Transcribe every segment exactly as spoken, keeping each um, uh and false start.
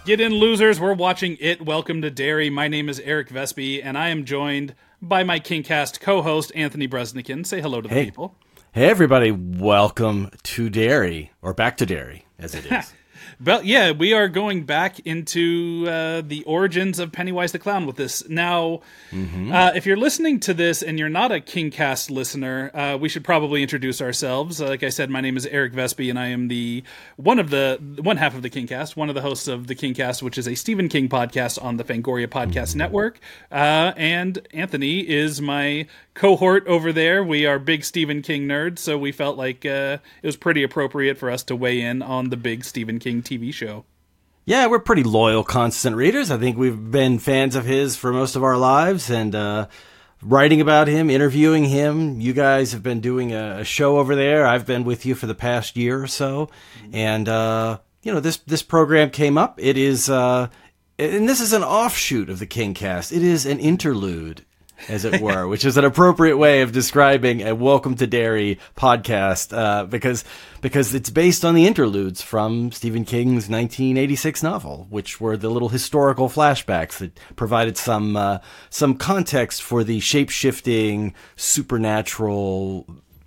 Get in, losers. We're watching It, Welcome to Derry. My name is Eric Vespi, and I am joined by my KingCast co-host, Anthony Bresnikan. Say hello to the hey. people. Hey, everybody. Welcome to Derry, or back to Derry, as it is. But yeah, we are going back into uh, the origins of Pennywise the Clown with this. Now, mm-hmm. uh, if you're listening to this and you're not a KingCast listener, uh, we should probably introduce ourselves. Uh, like I said, my name is Eric Vespi, and I am the one of the one half of the KingCast, one of the hosts of the KingCast, which is a Stephen King podcast on the Fangoria Podcast mm-hmm. Network. Uh, and Anthony is my cohort over there. We are big Stephen King nerds, so we felt like uh, it was pretty appropriate for us to weigh in on the big Stephen King T V show. Yeah, we're pretty loyal, constant readers. I think we've been fans of his for most of our lives, and uh, writing about him, interviewing him. You guys have been doing a, a show over there. I've been with you for the past year or so, and uh, you know this this program came up. It is, uh, and this is an offshoot of the KingCast. It is an interlude, as it were, which is an appropriate way of describing a Welcome to Derry podcast, uh, because because it's based on the interludes from Stephen King's nineteen eighty-six novel, which were the little historical flashbacks that provided some uh, some context for the shape-shifting, supernatural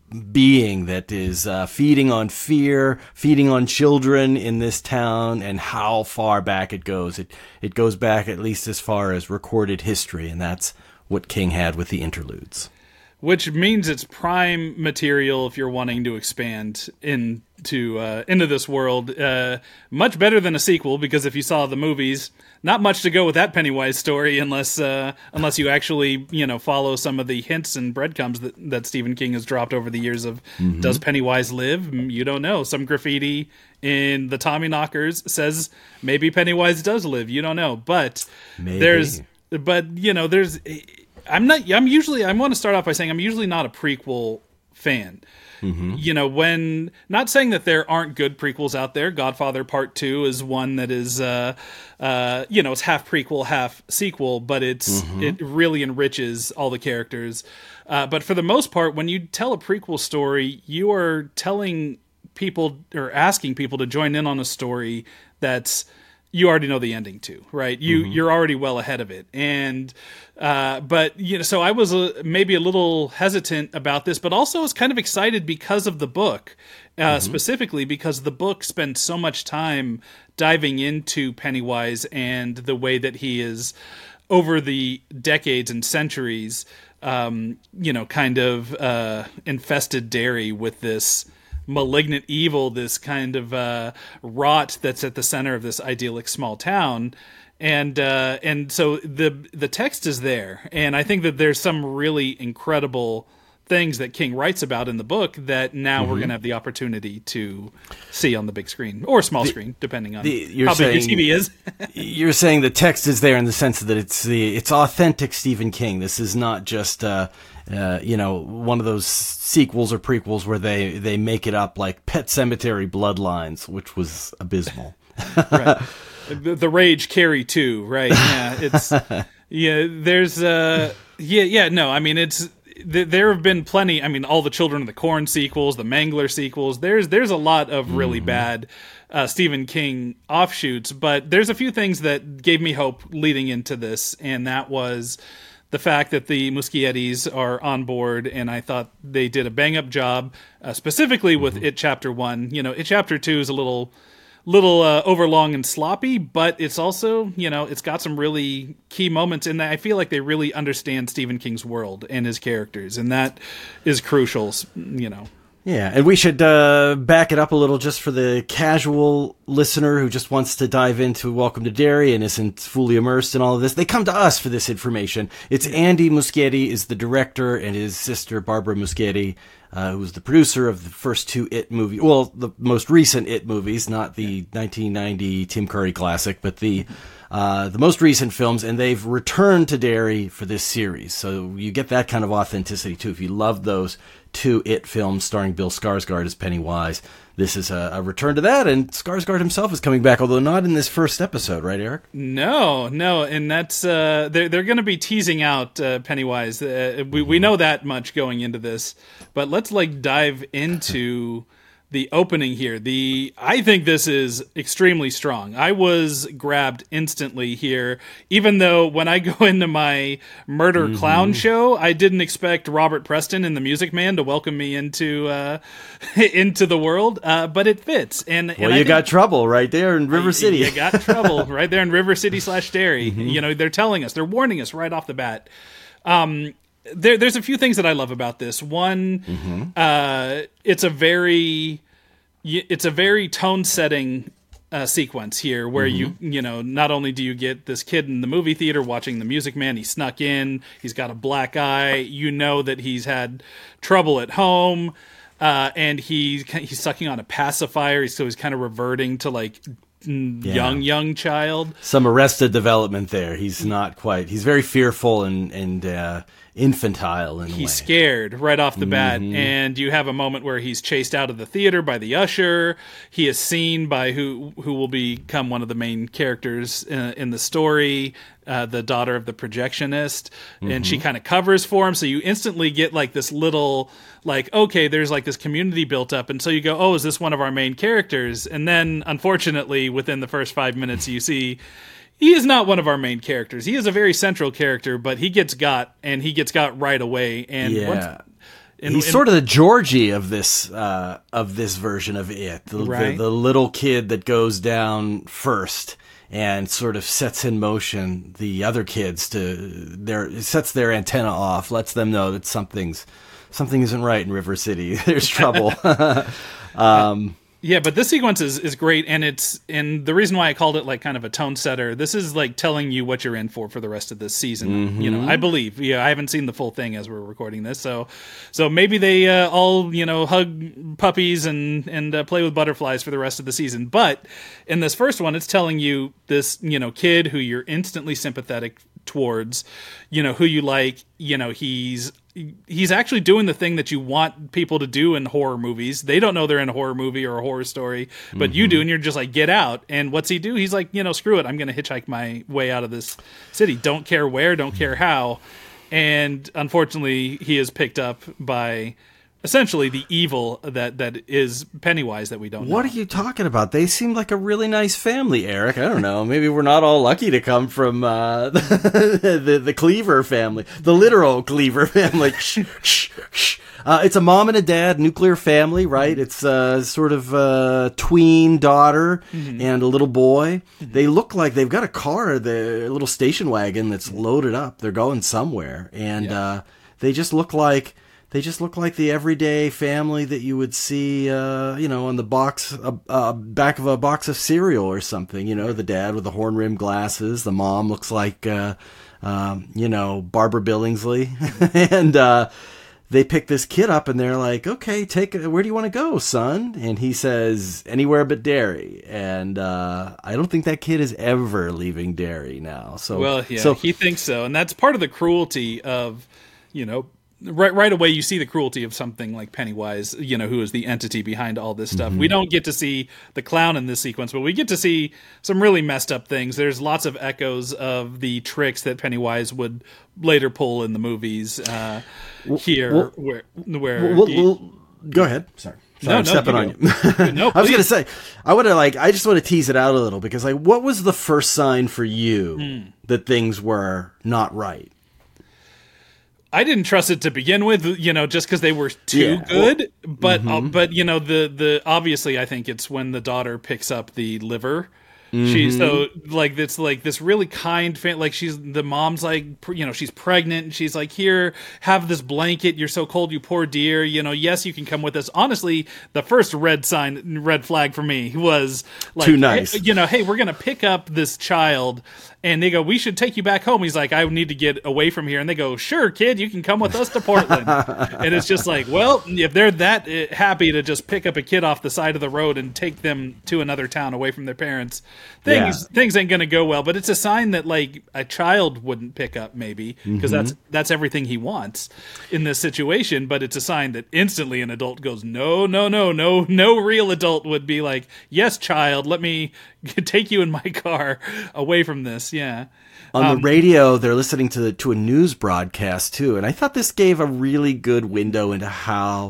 being that is uh, feeding on fear, feeding on children in this town, and how far back it goes. It it goes back at least as far as recorded history, and that's what King had with the interludes. Which means it's prime material if you're wanting to expand into uh, into this world. Uh, much better than a sequel, because if you saw the movies, not much to go with that Pennywise story unless uh, unless you actually you know follow some of the hints and breadcrumbs that, that Stephen King has dropped over the years of mm-hmm. Does Pennywise live? You don't know. Some graffiti in the Tommyknockers says maybe Pennywise does live. You don't know. But maybe. there's but you know there's I'm not. I'm usually. I want to start off by saying I'm usually not a prequel fan. Mm-hmm. You know, when not saying that there aren't good prequels out there. Godfather Part Two is one that is, uh, uh, you know, it's half prequel, half sequel, but it's mm-hmm. it really enriches all the characters. Uh, but for the most part, when you tell a prequel story, you are telling people or asking people to join in on a story that's you already know the ending to, right? You mm-hmm. you're already well ahead of it, and uh, but you know, so I was a, maybe a little hesitant about this, but also was kind of excited because of the book, uh, mm-hmm. specifically because the book spends so much time diving into Pennywise and the way that he is over the decades and centuries, um, you know, kind of uh, infested Derry with this malignant evil, this kind of uh, rot that's at the center of this idyllic small town, and uh, and so the the text is there, and I think that there's some really incredible things that King writes about in the book that now mm-hmm. we're going to have the opportunity to see on the big screen or small the, screen, depending on the, how saying, big your T V is. You're saying the text is there in the sense that it's the it's authentic Stephen King. This is not just uh, uh, you know one of those sequels or prequels where they, they make it up like Pet Sematary Bloodlines, which was abysmal. Right. The, the Rage Carrie too, right? Yeah, it's yeah. There's uh, yeah, yeah. No, I mean it's. There have been plenty. I mean, all the Children of the Corn sequels, the Mangler sequels. There's there's a lot of really mm-hmm. bad uh, Stephen King offshoots, but there's a few things that gave me hope leading into this, and that was the fact that the Muschiettis are on board, and I thought they did a bang up job, uh, specifically with mm-hmm. It Chapter One. You know, It Chapter Two is a little. little uh, overlong and sloppy, but it's also, you know, it's got some really key moments in that. I feel like they really understand Stephen King's world and his characters, and that is crucial, you know. Yeah, and we should uh, back it up a little just for the casual listener who just wants to dive into Welcome to Derry and isn't fully immersed in all of this. They come to us for this information. It's Andy Muschietti is the director, and his sister Barbara Muschietti, uh, who was the producer of the first two It movies. Well, the most recent It movies, not the nineteen ninety Tim Curry classic, but the uh, the most recent films, and they've returned to Derry for this series. So you get that kind of authenticity, too. If you love those two It films starring Bill Skarsgård as Pennywise, this is a, a return to that, and Skarsgård himself is coming back, although not in this first episode, right, Eric? No, no, and that's uh, they're they're going to be teasing out uh, Pennywise. Uh, we we know that much going into this, but let's like dive into the opening here. The I think this is extremely strong. I was grabbed instantly here, even though when I go into my murder mm-hmm. clown show, I didn't expect Robert Preston and the Music Man to welcome me into uh, into the world, uh, but it fits. And, well, and you I got trouble right there in River City. You got trouble right there in River City slash Derry. Mm-hmm. You know, they're telling us, they're warning us right off the bat. Um, There, there's a few things that I love about this. One, mm-hmm. uh, it's a very, it's a very tone-setting uh, sequence here, where mm-hmm. you, you know, not only do you get this kid in the movie theater watching The Music Man, he snuck in, he's got a black eye, you know that he's had trouble at home, uh, and he he's sucking on a pacifier, so he's kind of reverting to like. Yeah. young young child. Some Arrested Development there. He's not quite. He's very fearful and and uh, infantile in a way. He's scared right off the bat, mm-hmm. and you have a moment where he's chased out of the theater by the usher. He is seen by who who will become one of the main characters in, in the story, uh, the daughter of the projectionist, mm-hmm. and she kind of covers for him. So you instantly get like this little, like, okay, there's like this community built up, and so you go, oh, is this one of our main characters? And then, unfortunately, within the first five minutes, you see he is not one of our main characters. He is a very central character, but he gets got, and he gets got right away. And yeah. once, and, he's and, sort of the Georgie of this uh, of this version of it, the, right? the, the little kid that goes down first and sort of sets in motion the other kids to their sets their antenna off, lets them know that something's something isn't right in River City. There's trouble. um, Yeah, but this sequence is, is great, and it's and the reason why I called it like kind of a tone setter. This is like telling you what you're in for for the rest of this season. Mm-hmm. You know, I believe. Yeah, I haven't seen the full thing as we're recording this, so so maybe they uh, all you know hug puppies and and uh, play with butterflies for the rest of the season. But in this first one, it's telling you this you know kid who you're instantly sympathetic towards, you know who you like. You know he's. He's actually doing the thing that you want people to do in horror movies. They don't know they're in a horror movie or a horror story, but mm-hmm. you do, and you're just like, get out. And what's he do? He's like, you know, screw it. I'm going to hitchhike my way out of this city. Don't care where, don't care how. And unfortunately, he is picked up by essentially the evil that, that is Pennywise that we don't know. What are you talking about? They seem like a really nice family, Eric. I don't know. Maybe we're not all lucky to come from uh, the, the the Cleaver family, the literal Cleaver family. uh, it's a mom and a dad, nuclear family, right? It's uh, sort of a tween daughter mm-hmm. and a little boy. Mm-hmm. They look like they've got a car, the little station wagon that's loaded up. They're going somewhere, and yeah. uh, they just look like. They just look like the everyday family that you would see, uh, you know, on the box, uh, uh, back of a box of cereal or something. You know, the dad with the horn-rimmed glasses. The mom looks like, uh, um, you know, Barbara Billingsley. and uh, they pick this kid up and they're like, okay, take where do you want to go, son? And he says, anywhere but Derry. And uh, I don't think that kid is ever leaving Derry now. So, well, yeah, so, he thinks so. And that's part of the cruelty of, you know, Right, right away, you see the cruelty of something like Pennywise, you know, who is the entity behind all this stuff. Mm-hmm. We don't get to see the clown in this sequence, but we get to see some really messed up things. There's lots of echoes of the tricks that Pennywise would later pull in the movies uh, here. Well, where, where well, he, well, go ahead. Sorry. Sorry, no, I'm no, stepping on you. no, I was gonna say, I want to like, I just want to tease it out a little because, like, what was the first sign for you mm. that things were not right? I didn't trust it to begin with, you know, just because they were too yeah. good. But mm-hmm. uh, but you know, the the obviously, I think it's when the daughter picks up the liver. Mm-hmm. She's so like it's like this really kind fan. Like she's the mom's like you know she's pregnant and she's like, here, have this blanket. You're so cold, you poor dear. You know, yes, you can come with us. Honestly, the first red sign, red flag for me was like, too nice. Hey, you know, hey, we're gonna pick up this child. And they go, we should take you back home. He's like, I need to get away from here. And they go, sure, kid, you can come with us to Portland. And it's just like, well, if they're that happy to just pick up a kid off the side of the road and take them to another town away from their parents, things yeah. things ain't going to go well. But it's a sign that like a child wouldn't pick up maybe because mm-hmm. that's that's everything he wants in this situation. But it's a sign that instantly an adult goes, no, no, no, no, no real adult would be like, yes, child, let me take you in my car away from this. Yeah. On um, the radio, they're listening to the, to a news broadcast too, and I thought this gave a really good window into how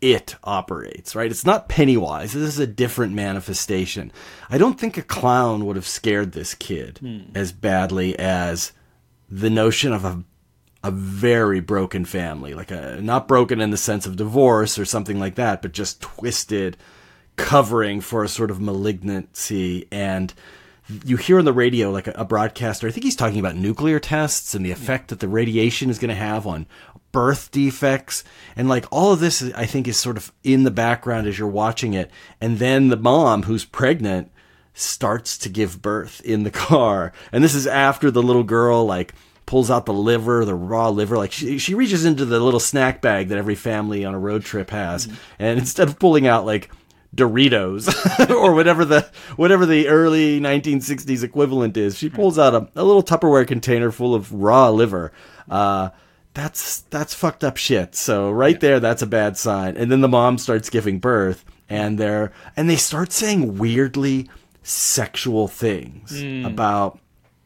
it operates, right? It's not Pennywise. This is a different manifestation. I don't think a clown would have scared this kid hmm. as badly as the notion of a a very broken family, like a not broken in the sense of divorce or something like that, but just twisted, covering for a sort of malignancy. And you hear on the radio, like a, a broadcaster, I think he's talking about nuclear tests and the effect that the radiation is going to have on birth defects. And like all of this, I think, is sort of in the background as you're watching it. And then the mom, who's pregnant, starts to give birth in the car. And this is after the little girl, like, pulls out the liver, the raw liver. Like she, she reaches into the little snack bag that every family on a road trip has. Mm-hmm. And instead of pulling out like Doritos or whatever the, whatever the early nineteen sixties equivalent is, she pulls out a, a little Tupperware container full of raw liver. Uh, that's, that's fucked up shit. So right yeah. there, that's a bad sign. And then the mom starts giving birth and they're, and they start saying weirdly sexual things mm. about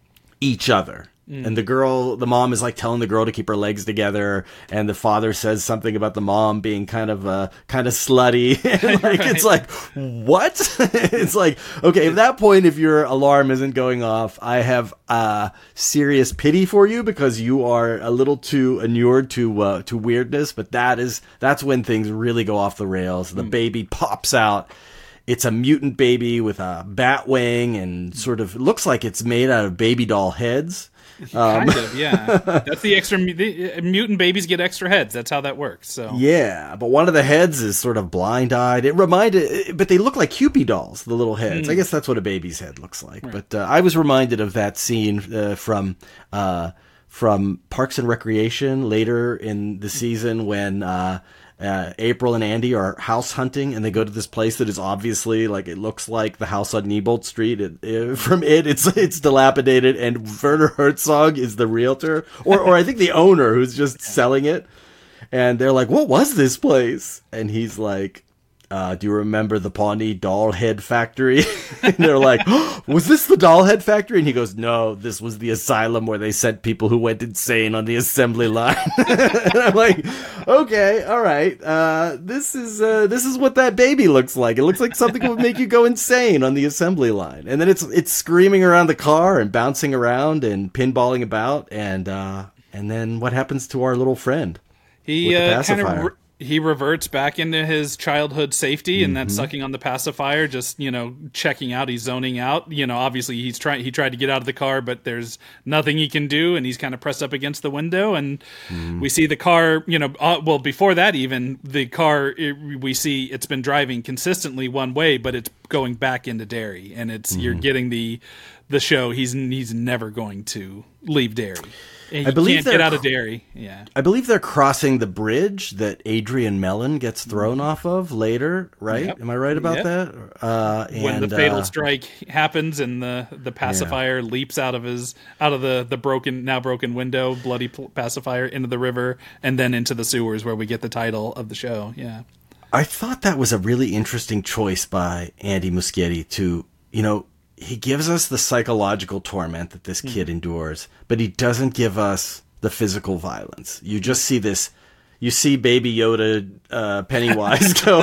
each other. Mm. And the girl, the mom is like telling the girl to keep her legs together, and the father says something about the mom being kind of uh, kind of slutty. And like right. It's like, what? It's like, okay, at that point, if your alarm isn't going off, I have uh, serious pity for you because you are a little too inured to uh, to weirdness. But that is that's when things really go off the rails. The mm. baby pops out. It's a mutant baby with a bat wing and sort of looks like it's made out of baby doll heads. Kind um, of, yeah. That's the extra the, mutant babies get extra heads. That's how that works. So yeah, but one of the heads is sort of blind-eyed. It reminded, but they look like Kewpie dolls. The little heads. Mm. I guess that's what a baby's head looks like. Right. But uh, I was reminded of that scene uh, from uh, from Parks and Recreation later in the season when. Uh, Uh, April and Andy are house hunting, and they go to this place that is obviously like it looks like the house on Neibolt Street. It, it, from it, it's it's dilapidated, and Werner Herzog is the realtor, or or I think the owner who's just selling it. And they're like, "What was this place?" And he's like, uh, "Do you remember the Pawnee Doll Head Factory?" And they're like, oh, "Was this the Doll Head Factory?" And he goes, "No, this was the asylum where they sent people who went insane on the assembly line." And I'm like, "Okay, all right. Uh, this is uh, this is what that baby looks like. It looks like something that would make you go insane on the assembly line." And then it's it's screaming around the car and bouncing around and pinballing about, and uh, and then what happens to our little friend? He uh, kind of. Re- He reverts back into his childhood safety, and mm-hmm. that's sucking on the pacifier, just, you know, checking out. He's zoning out. You know, obviously he's trying, he tried to get out of the car, but there's nothing he can do. And he's kind of pressed up against the window. And mm. we see the car, you know, uh, well, before that, even the car, it, we see it's been driving consistently one way, but it's going back into Derry. And it's, mm-hmm. you're getting the, the show. He's, he's never going to leave Derry. And I believe can't get out of Derry. Yeah, I believe they're crossing the bridge that Adrian Mellon gets thrown off of later, right? Yep. Am I right about yep. that? Uh, when and, the fatal uh, strike happens and the, the pacifier yeah. leaps out of his out of the, the broken now broken window, bloody pacifier into the river, and then into the sewers where we get the title of the show. Yeah, I thought that was a really interesting choice by Andy Muschietti to, you know. He gives us the psychological torment that this kid mm. endures, but he doesn't give us the physical violence. You just see this, you see Baby Yoda uh, Pennywise go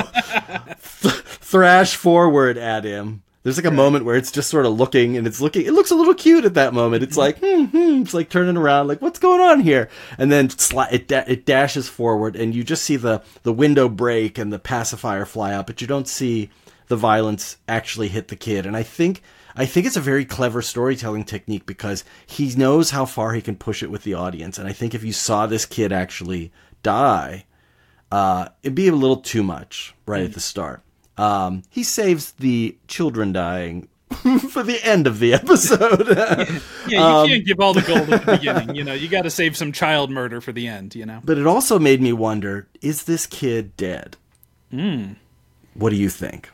th- thrash forward at him. There's like a right. moment where it's just sort of looking, and it's looking, it looks a little cute at that moment. It's like, hmm, hmm, it's like turning around, like, what's going on here? And then sli- it, da- it dashes forward, and you just see the, the window break and the pacifier fly out, but you don't see the violence actually hit the kid. And I think... I think it's a very clever storytelling technique because he knows how far he can push it with the audience. And I think if you saw this kid actually die, uh, it'd be a little too much right mm. at the start. Um, he saves the children dying for the end of the episode. yeah, yeah, you um, can't give all the gold at the beginning. You know, you got to save some child murder for the end, you know. But it also made me wonder, is this kid dead? Mm. What do you think?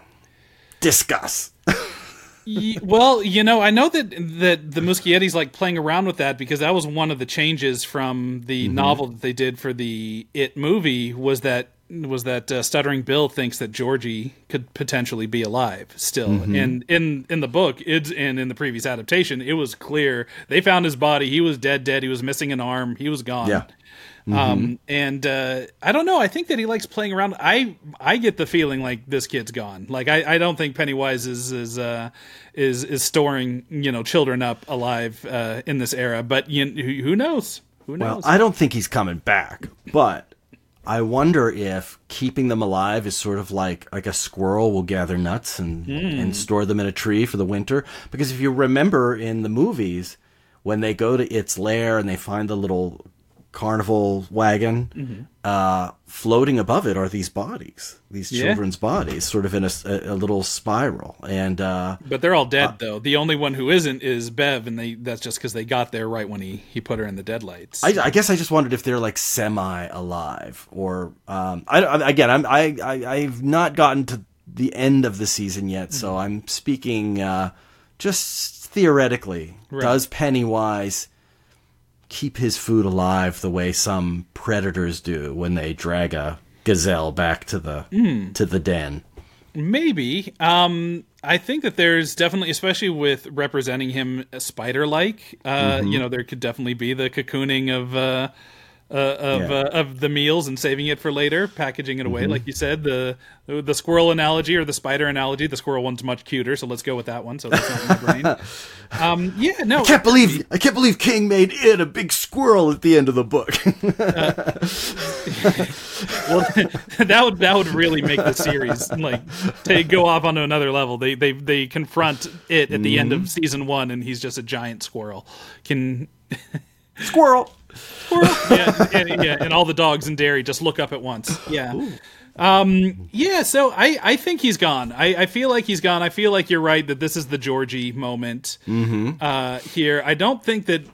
Discuss. Well, you know, I know that that the Muschietti's like playing around with that because that was one of the changes from the mm-hmm. novel that they did for the It movie was that was that uh, Stuttering Bill thinks that Georgie could potentially be alive still. Mm-hmm. And in in the book, it's and in the previous adaptation, it was clear they found his body. He was dead, dead. He was missing an arm. He was gone. Yeah. Mm-hmm. Um, and uh, I don't know. I think that he likes playing around. I I get the feeling like this kid's gone. Like I, I don't think Pennywise is is uh, is is storing you know children up alive uh, in this era. But you, who knows? Who knows? Well, I don't think he's coming back. But I wonder if keeping them alive is sort of like like a squirrel will gather nuts and mm. and store them in a tree for the winter. Because if you remember in the movies, when they go to its lair and they find the little carnival wagon, mm-hmm. uh, floating above it are these bodies, these yeah. children's bodies, sort of in a, a, a little spiral. And uh, but they're all dead, uh, though. The only one who isn't is Bev, and they that's just because they got there right when he, he put her in the deadlights. I, I guess I just wondered if they're like semi-alive, or um, I, I again, I'm I, I I've not gotten to the end of the season yet, mm-hmm. so I'm speaking uh, just theoretically. Right. Does Pennywise keep his food alive the way some predators do when they drag a gazelle back to the mm. to the den? Maybe. Um, I think that there's definitely, especially with representing him spider-like, uh, mm-hmm. you know, there could definitely be the cocooning of uh, uh, of yeah. uh, of the meals and saving it for later, packaging it away, mm-hmm. like you said. The the squirrel analogy or the spider analogy. The squirrel one's much cuter, so let's go with that one. So that's not in my brain. Um, yeah, no. I can't believe I can't believe King made it a big squirrel at the end of the book. uh, well, that would that would really make the series like take go off onto another level. They they they confront it at the mm-hmm. end of season one, and he's just a giant squirrel. Can squirrel. Squirrel. Yeah, and, yeah, and all the dogs in Derry just look up at once. Yeah. Ooh. Um, yeah, so I, I think he's gone. I, I feel like he's gone. I feel like you're right that this is the Georgie moment mm-hmm. uh, here. I don't think that,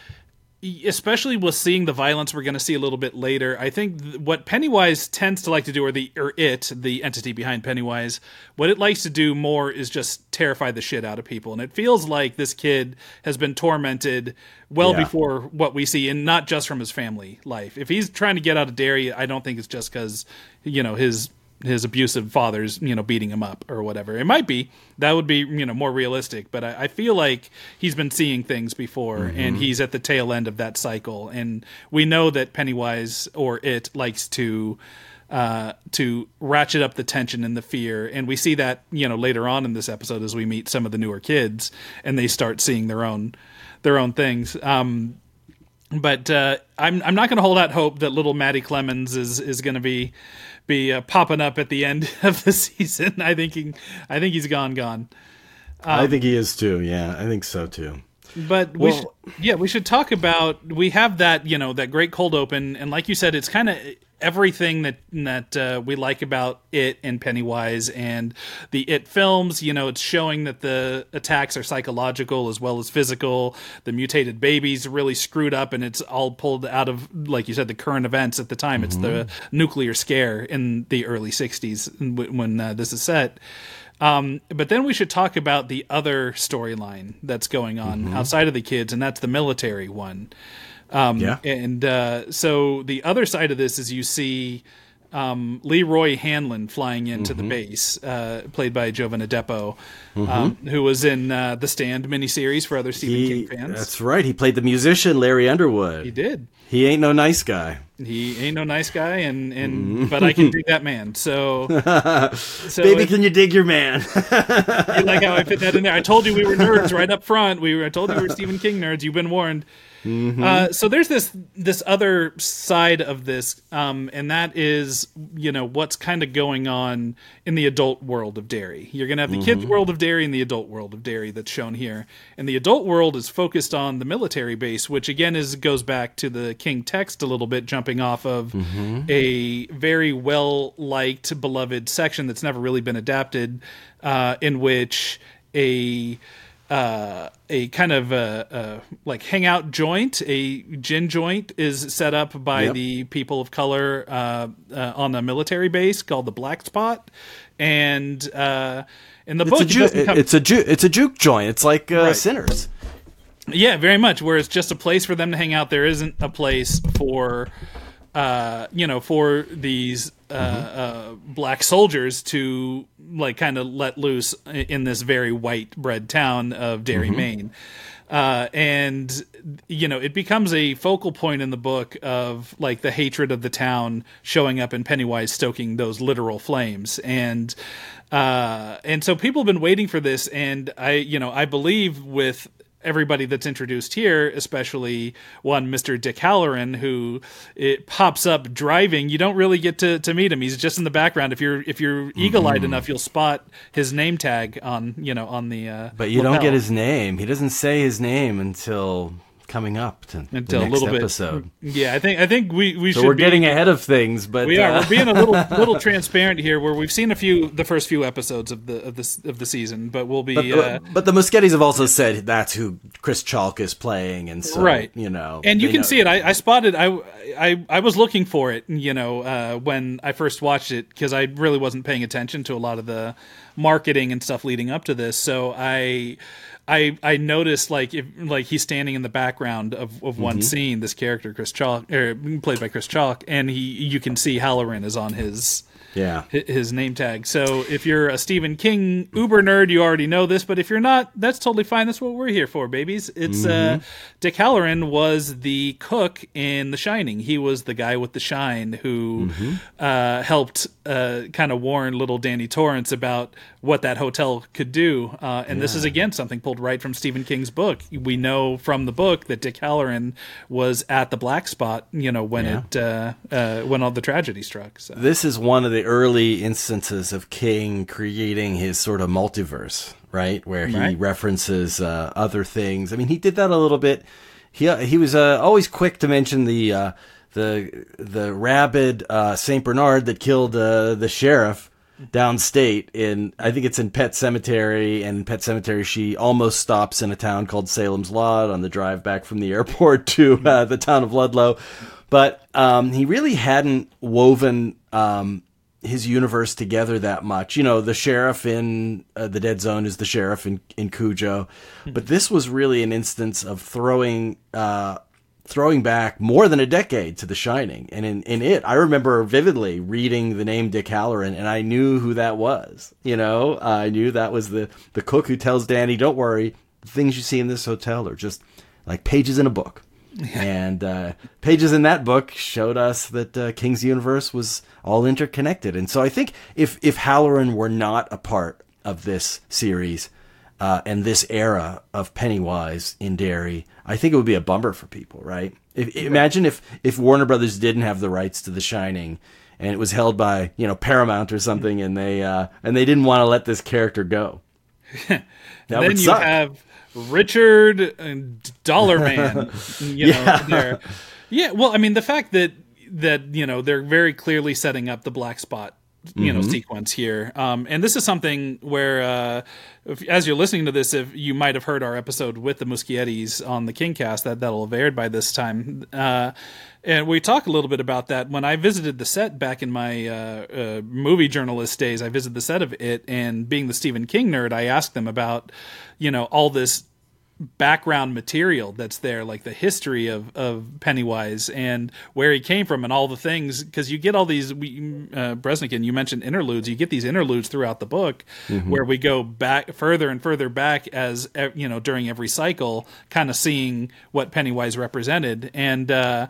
especially with seeing the violence we're going to see a little bit later, I think th- what Pennywise tends to like to do, or the or it, the entity behind Pennywise, what it likes to do more is just terrify the shit out of people. And it feels like this kid has been tormented well yeah. before what we see, and not just from his family life. If he's trying to get out of Derry, I don't think it's just because, you know, his his abusive father's, you know, beating him up or whatever. It might be. That would be, you know, more realistic. But I, I feel like he's been seeing things before, mm-hmm. and he's at the tail end of that cycle. And we know that Pennywise, or it, likes to uh, to ratchet up the tension and the fear. And we see that, you know, later on in this episode as we meet some of the newer kids, and they start seeing their own their own things. Um, but uh, I'm I'm not going to hold out hope that little Maddie Clemens is is going to be be uh, popping up at the end of the season. I think he, I think he's gone, gone. Um, I think he is too. Yeah, I think so too. But we well, should, yeah, we should talk about. We have that, you know, that great cold open, and like you said, it's kind of everything that that uh, we like about it and Pennywise and the It films. You know, it's showing that the attacks are psychological as well as physical. The mutated baby's really screwed up, and it's all pulled out of, like you said, the current events at the time. Mm-hmm. It's the nuclear scare in the early sixties when uh, this is set. Um, but then we should talk about the other storyline that's going on mm-hmm. outside of the kids, and that's the military one. Um, yeah. And uh, so the other side of this is you see um, Leroy Hanlon flying into mm-hmm. the base, uh, played by Jovan Adepo, mm-hmm. um, who was in uh, the Stand miniseries for other Stephen he, King fans. That's right. He played the musician Larry Underwood. He did. He ain't no nice guy. He ain't no nice guy, and, and mm. but I can dig that man. So, so baby, if, can you dig your man? You like how I fit that in there? I told you we were nerds right up front. We were, I told you we were Stephen King nerds. You've been warned. Mm-hmm. Uh, so there's this this other side of this, um, and that is, you know, what's kind of going on in the adult world of Derry. You're going to have the mm-hmm. kids' world of Derry and the adult world of Derry that's shown here. And the adult world is focused on the military base, which again is goes back to the King text a little bit, jumping off of mm-hmm. a very well-liked, beloved section that's never really been adapted, uh, in which a... Uh, a kind of uh, uh, like hangout joint, a gin joint, is set up by yep. the people of color uh, uh, on the military base called the Black Spot, and uh, in the it's book, a ju- it come- it's a ju- it's a juke joint. It's like uh, right. Sinners. Yeah, very much. Where it's just a place for them to hang out. There isn't a place for uh, you know, for these uh, mm-hmm. uh, black soldiers to like kind of let loose in this very white bread town of Derry, mm-hmm. Maine. Uh, and, you know, it becomes a focal point in the book of like the hatred of the town showing up and Pennywise stoking those literal flames. And, uh, and so people have been waiting for this. And I, you know, I believe with everybody that's introduced here, especially one Mister Dick Halloran, who it pops up driving. You don't really get to, to meet him. He's just in the background. If you're if you're eagle-eyed mm-hmm. enough, you'll spot his name tag on you know on the. Uh, but you lapel. Don't get his name. He doesn't say his name until coming up to until the next a little episode. Bit. Yeah, I think I think we, we so should. we're be, getting ahead of things, but we are. Uh... We're being a little little transparent here, where we've seen a few the first few episodes of the of the of the season, but we'll be. But, uh, but the Muschietis have also said that's who Chris Chalk is playing, and so right. you know, and you can know. see it. I, I spotted. I, I I was looking for it, you know, uh, when I first watched it because I really wasn't paying attention to a lot of the marketing and stuff leading up to this. So I. I, I noticed like if like he's standing in the background of, of one mm-hmm. scene, this character Chris Chalk, or played by Chris Chalk, and he you can see Halloran is on his yeah his name tag. So if you're a Stephen King uber nerd, you already know this, but if you're not, that's totally fine. That's what we're here for, babies. It's mm-hmm. uh, Dick Halloran was the cook in The Shining. He was the guy with the shine who mm-hmm. uh, helped uh, kind of warn little Danny Torrance about what that hotel could do. Uh, and yeah. this is again something pulled right from Stephen King's book. We know from the book that Dick Halloran was at the Black Spot, you know, when yeah. it uh, uh, when all the tragedy struck. So. This is one of the early instances of King creating his sort of multiverse, right? Where he right. references uh, other things. I mean, he did that a little bit. He he was uh, always quick to mention the uh, the the rabid uh, Saint Bernard that killed uh, the sheriff downstate in, I think it's in Pet Cemetery, and in Pet Cemetery she almost stops in a town called Salem's Lot on the drive back from the airport to uh, the town of Ludlow. But um, he really hadn't woven um, his universe together that much. You know, the sheriff in uh, The Dead Zone is the sheriff in, in Cujo. But this was really an instance of throwing uh, throwing back more than a decade to The Shining. And in, in it, I remember vividly reading the name Dick Halloran, and I knew who that was. You know, uh, I knew that was the, the cook who tells Danny, don't worry, the things you see in this hotel are just like pages in a book. And uh, pages in that book showed us that uh, King's universe was all interconnected. And so I think if, if Halloran were not a part of this series uh, and this era of Pennywise in Derry, I think it would be a bummer for people, right? If, imagine if, if Warner Brothers didn't have the rights to The Shining and it was held by, you know, Paramount or something, and they uh, and they didn't want to let this character go. That then would you suck. have Richard and Dollar Man, you know, yeah. there. Yeah, well, I mean, the fact that that you know they're very clearly setting up the Black Spot, you mm-hmm. know, sequence here, um, and this is something where, uh, if, as you're listening to this, if you might have heard our episode with the Muschietis on the Kingcast, that that'll have aired by this time, uh, and we talk a little bit about that. When I visited the set back in my uh, uh, movie journalist days, I visited the set of it, and being the Stephen King nerd, I asked them about, you know, all this background material that's there, like the history of, of Pennywise and where he came from and all the things, because you get all these, we, uh, Bresnikan, you mentioned interludes, you get these interludes throughout the book mm-hmm. where we go back further and further back as, you know, during every cycle, kind of seeing what Pennywise represented. And, uh,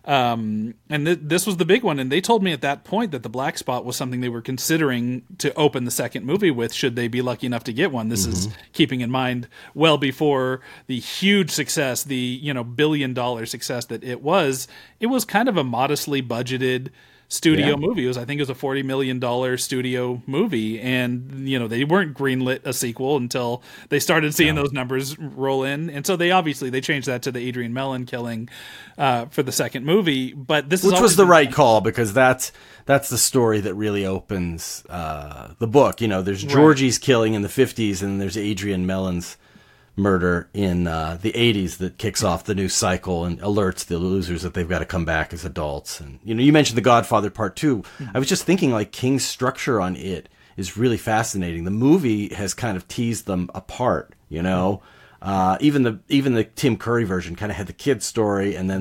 Um, and th- this was the big one. And they told me at that point that the Black Spot was something they were considering to open the second movie with, should they be lucky enough to get one. This mm-hmm. is keeping in mind well before the huge success, the, you know, billion dollar success that it was. It was kind of a modestly budgeted studio yeah. movie. It was, I think it was a forty million dollars studio movie. And, you know, they weren't greenlit a sequel until they started seeing no. those numbers roll in. And so they obviously, they changed that to the Adrian Mellon killing uh, for the second movie. But this Which is was the right call, because that's, that's the story that really opens uh, the book. You know, there's Georgie's right. killing in the fifties, and there's Adrian Mellon's murder in uh, the eighties that kicks off the new cycle and alerts the losers that they've got to come back as adults. And, you know, you mentioned The Godfather Part Two. Mm-hmm. I was just thinking, like, King's structure on it is really fascinating. The movie has kind of teased them apart, you know. Mm-hmm. Uh, even the even the Tim Curry version kind of had the kid story and then the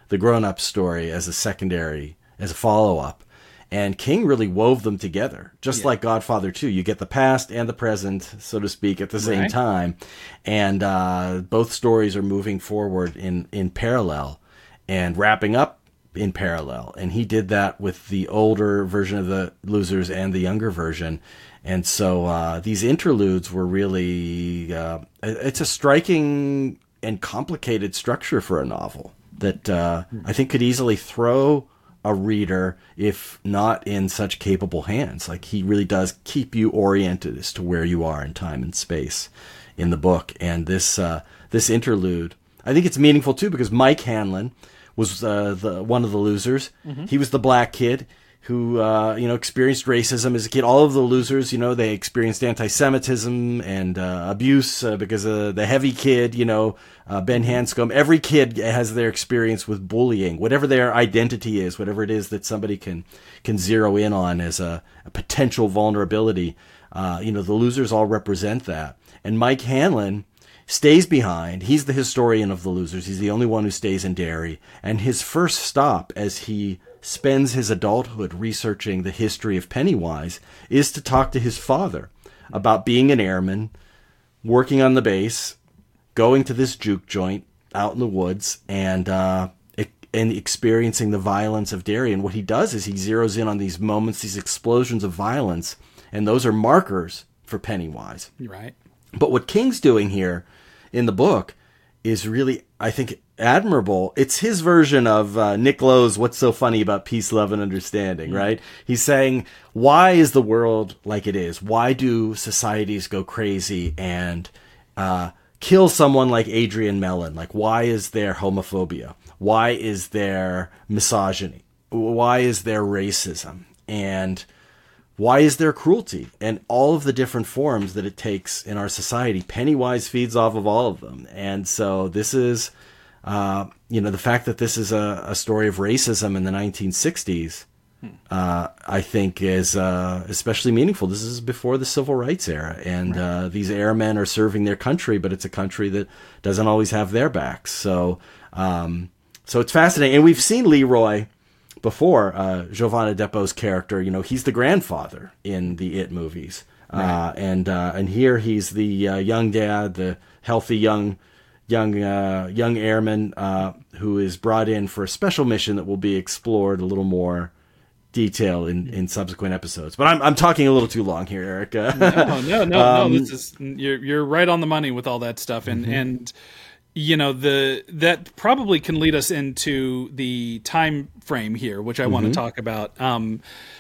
the grown-up story as a secondary, as a follow-up. And King really wove them together, just yeah. like Godfather two. You get the past and the present, so to speak, at the same right. time. And uh, both stories are moving forward in, in parallel and wrapping up in parallel. And he did that with the older version of The Losers and the younger version. And so uh, these interludes were really, uh, it's a striking and complicated structure for a novel that uh, I think could easily throw a reader if not in such capable hands. Like, he really does keep you oriented as to where you are in time and space in the book. And this uh, this interlude, I think it's meaningful too, because Mike Hanlon was uh, the one of the losers. Mm-hmm. He was the black kid who uh, you know experienced racism as a kid. All of the losers, you know, they experienced anti-Semitism and uh, abuse uh, because of the heavy kid, you know, uh, Ben Hanscom. Every kid has their experience with bullying, whatever their identity is, whatever it is that somebody can can zero in on as a, a potential vulnerability. Uh, you know, the losers all represent that. And Mike Hanlon stays behind. He's the historian of the losers. He's the only one who stays in Derry. And his first stop, as he spends his adulthood researching the history of Pennywise, is to talk to his father about being an airman, working on the base, going to this juke joint out in the woods, and uh, and experiencing the violence of Derry. And what he does is he zeroes in on these moments, these explosions of violence, and those are markers for Pennywise. Right. But what King's doing here in the book is really, I think, admirable. It's his version of uh, Nick Lowe's What's So Funny About Peace, Love, and Understanding, mm-hmm. right? He's saying, why is the world like it is? Why do societies go crazy and uh, kill someone like Adrian Mellon? Like, why is there homophobia? Why is there misogyny? Why is there racism? And why is there cruelty? And all of the different forms that it takes in our society. Pennywise feeds off of all of them. And so this is, uh, you know, the fact that this is a, a story of racism in the nineteen sixties, uh, I think is uh, especially meaningful. This is before the civil rights era. And uh, these airmen are serving their country, but it's a country that doesn't always have their backs. So, um, so it's fascinating. And we've seen Leroy before, uh, Giovanna Depo's character. You know, he's the grandfather in the It movies. Right. Uh, and uh, and here he's the uh, young dad, the healthy young young uh, young airman uh, who is brought in for a special mission that will be explored a little more detail in, in subsequent episodes. But I'm I'm talking a little too long here, Eric. no, no, no, um, no. This is you're you're right on the money with all that stuff, and mm-hmm. and. You know, the that probably can lead us into the time frame here, which I mm-hmm. want to talk about. Um,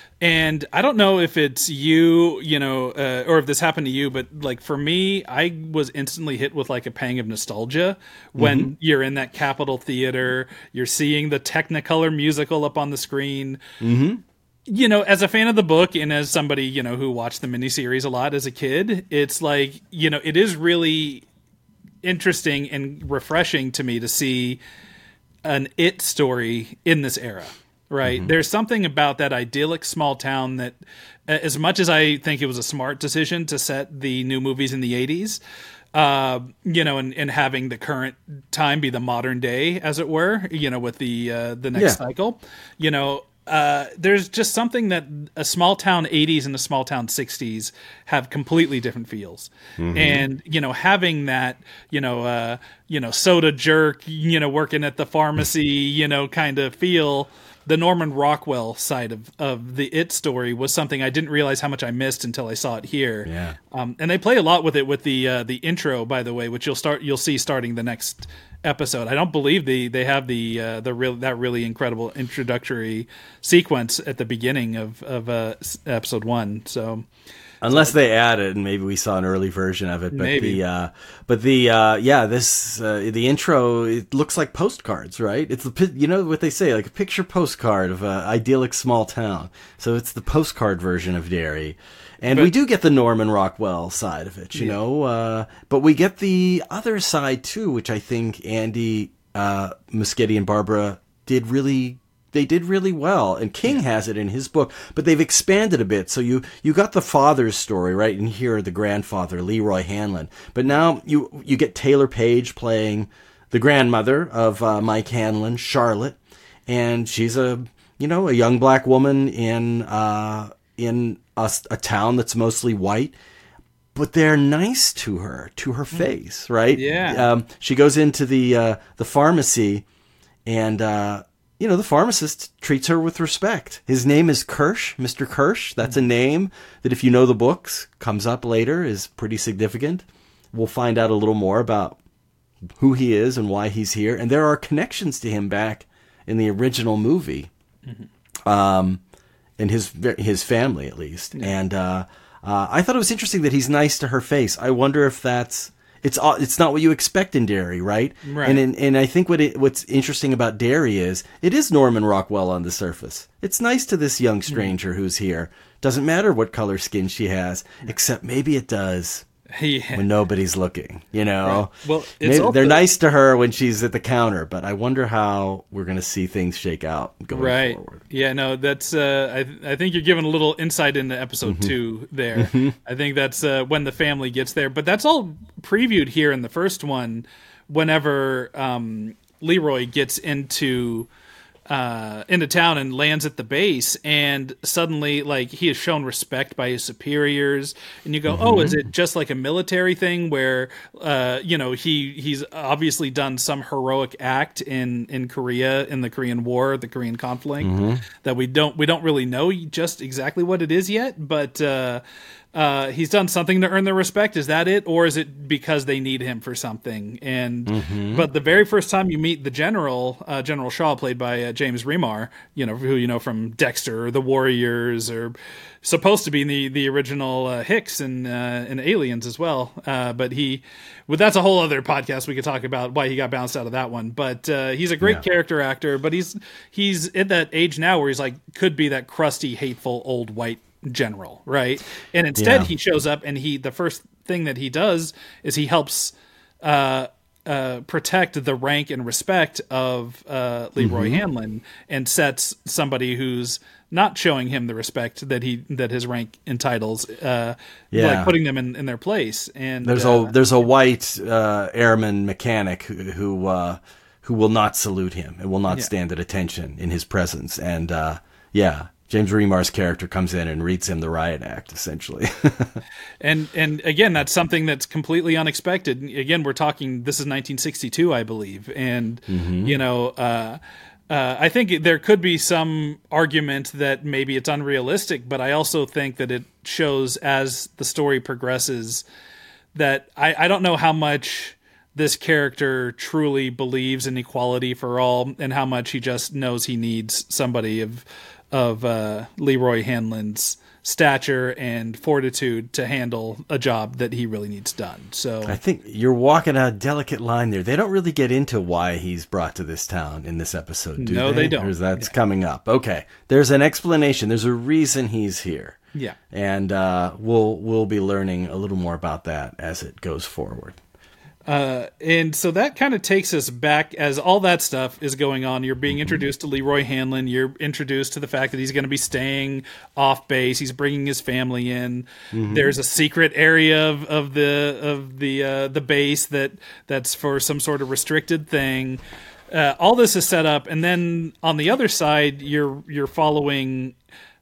and I don't know if it's you, you know, uh, or if this happened to you, but like for me, I was instantly hit with like a pang of nostalgia when mm-hmm. you're in that Capitol Theater, you're seeing the Technicolor musical up on the screen. Mm-hmm. You know, as a fan of the book and as somebody, you know, who watched the miniseries a lot as a kid, it's like, you know, it is really interesting and refreshing to me to see an It story in this era, right? Mm-hmm. There's something about that idyllic small town that, as much as I think it was a smart decision to set the new movies in the eighties, uh, you know, and, and having the current time be the modern day, as it were, you know, with the uh, the next yeah. cycle, you know, Uh, there's just something that a small town eighties and a small town sixties have completely different feels. Mm-hmm. And, you know, having that, you know, uh, you know, soda jerk, you know, working at the pharmacy, you know, kind of feel, the Norman Rockwell side of, of the It story was something I didn't realize how much I missed until I saw it here. Yeah. Um, and they play a lot with it with the, uh, the intro, by the way, which you'll start, you'll see starting the next episode. I don't believe the they have the uh, the real that really incredible introductory sequence at the beginning of of uh, episode one. So unless so, they add it, and maybe we saw an early version of it, but maybe. the uh, but the uh, yeah this uh, the intro, it looks like postcards, right? It's the you know what they say, like a picture postcard of an idyllic small town. So it's the postcard version of Derry. And but, we do get the Norman Rockwell side of it, you yeah. know, uh, but we get the other side too, which I think Andy uh, Muschietti and Barbara did really, they did really well. And King yeah. has it in his book, but they've expanded a bit. So you, you got the father's story, right? And here the grandfather, Leroy Hanlon. But now you, you get Taylor Page playing the grandmother of uh, Mike Hanlon, Charlotte, and she's a you know a young black woman in uh, in a, a town that's mostly white. But they're nice to her, to her face, right? Yeah. Um, she goes into the uh, the pharmacy, and uh, you know the pharmacist treats her with respect. His name is Kirsch, Mister Kirsch. That's a name that, if you know the books, comes up later, is pretty significant. We'll find out a little more about who he is and why he's here, and there are connections to him back in the original movie, mm-hmm. um, and his his family at least, yeah. and. Uh, Uh, I thought it was interesting that he's nice to her face. I wonder if that's it's it's not what you expect in Derry, right? Right. And in, and I think what it, what's interesting about Derry is it is Norman Rockwell on the surface. It's nice to this young stranger mm. who's here. Doesn't matter what color skin she has, except maybe it does. Yeah. When nobody's looking, you know. Right. Well, it's Maybe, also, they're nice to her when she's at the counter, but I wonder how we're going to see things shake out going right. forward. Yeah, no, that's. Uh, I I think you're giving a little insight into episode mm-hmm. two there. Mm-hmm. I think that's uh, when the family gets there, but that's all previewed here in the first one. Whenever um, Leroy gets into. Uh, into town and lands at the base, and suddenly, like, he is shown respect by his superiors, and you go, mm-hmm. oh, is it just like a military thing where, uh, you know, he he's obviously done some heroic act in in Korea in the Korean War, the Korean conflict mm-hmm. that we don't we don't really know just exactly what it is yet, but. Uh, Uh, he's done something to earn their respect. Is that it? Or is it because they need him for something? And mm-hmm. But the very first time you meet the general, uh, General Shaw, played by uh, James Remar, you know, who you know from Dexter or The Warriors, or supposed to be in the, the original uh, Hicks and, uh, and Aliens as well. Uh, but he, well, that's a whole other podcast we could talk about why he got bounced out of that one. But uh, he's a great yeah. character actor, but he's he's at that age now where he's like, could be that crusty, hateful, old white general, right? And instead yeah. he shows up, and he the first thing that he does is he helps uh uh protect the rank and respect of uh Leroy mm-hmm. Hanlon, and sets somebody who's not showing him the respect that he that his rank entitles, uh yeah. like putting them in, in their place. And there's uh, a there's a white uh airman mechanic who who, uh, who will not salute him and will not yeah. stand at attention in his presence, and uh yeah James Remar's character comes in and reads him the riot act, essentially. and and again, that's something that's completely unexpected. Again, we're talking, this is nineteen sixty-two, I believe. And, mm-hmm. you know, uh, uh, I think there could be some argument that maybe it's unrealistic, but I also think that it shows as the story progresses that I, I don't know how much this character truly believes in equality for all, and how much he just knows he needs somebody of of uh, Leroy Hanlon's stature and fortitude to handle a job that he really needs done. So I think you're walking a delicate line there. They don't really get into why he's brought to this town in this episode, do no, they? they don't. Or that's yeah. coming up. Okay. There's an explanation. There's a reason he's here. Yeah. And uh, we'll we'll be learning a little more about that as it goes forward. Uh, and so that kind of takes us back as all that stuff is going on. You're being introduced to Leroy Hanlon. You're introduced to the fact that he's going to be staying off base. He's bringing his family in. Mm-hmm. There's a secret area of, of the of the uh, the base that that's for some sort of restricted thing. Uh, all this is set up, and then on the other side, you're you're following.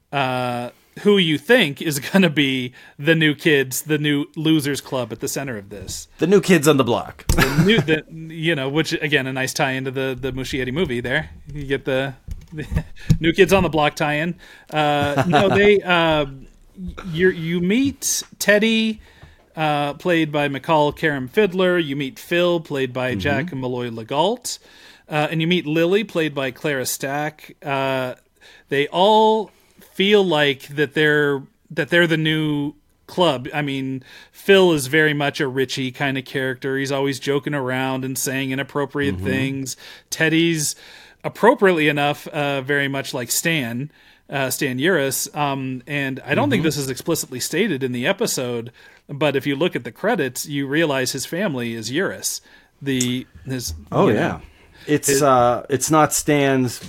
Uh, who you think is going to be the new kids, the new losers club at the center of this. The new kids on the block. the new, the, you know, which, again, a nice tie-in to the, the Muschietti movie there. You get the, the new kids on the block tie-in. Uh, no, they, uh, you you meet Teddy, uh, played by McCall Karam Fiddler. You meet Phil, played by mm-hmm. Jack Malloy Legault. Uh, and you meet Lily, played by Clara Stack. Uh, they all feel like that they're that they're the new club. I mean, Phil is very much a Richie kind of character. He's always joking around and saying inappropriate mm-hmm. things. Teddy's, appropriately enough, uh, very much like Stan, uh, Stan Uris. Um, and I don't mm-hmm. think this is explicitly stated in the episode, but if you look at the credits, you realize his family is Uris. The his oh you yeah, know, it's his, uh, it's not Stan's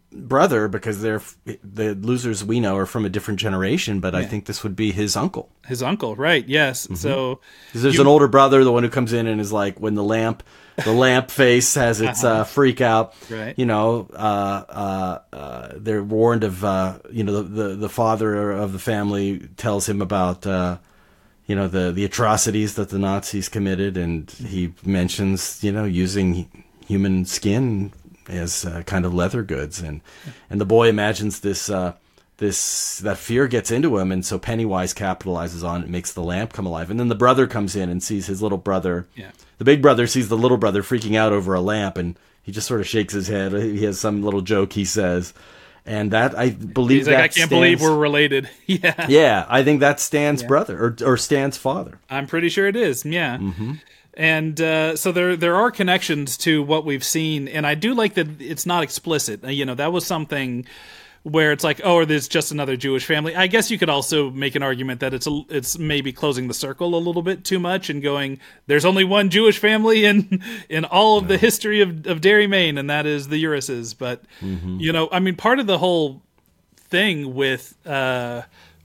brother because they're the losers we know are from a different generation, but yeah. I think this would be his uncle. His uncle, right? Yes. Mm-hmm. So there's you, an older brother, the one who comes in and is like when the lamp, the lamp face has its uh-huh. uh, freak out. Right. You know, uh, uh, uh, they're warned of. Uh, you know, the, the the father of the family tells him about. Uh, you know, the the atrocities that the Nazis committed, and he mentions you know using human skin as uh, kind of leather goods, and and the boy imagines this uh, this that fear gets into him, and so Pennywise capitalizes on it, makes the lamp come alive, and then the brother comes in and sees his little brother. Yeah. The big brother sees the little brother freaking out over a lamp, and he just sort of shakes his head. He has some little joke he says, and that I believe he's like, that I can't Stan's, believe we're related. Yeah, yeah, I think that's Stan's yeah. brother or or Stan's father. I'm pretty sure it is. Yeah. Mm-hmm. And uh, so there there are connections to what we've seen, and I do like that it's not explicit. You know, that was something where it's like, oh, there's just another Jewish family. I guess you could also make an argument that it's a, it's maybe closing the circle a little bit too much and going, there's only one Jewish family in in all of no. the history of, of Derry, Maine, and that is the Urises. But, mm-hmm. you know, I mean, part of the whole thing with... Uh,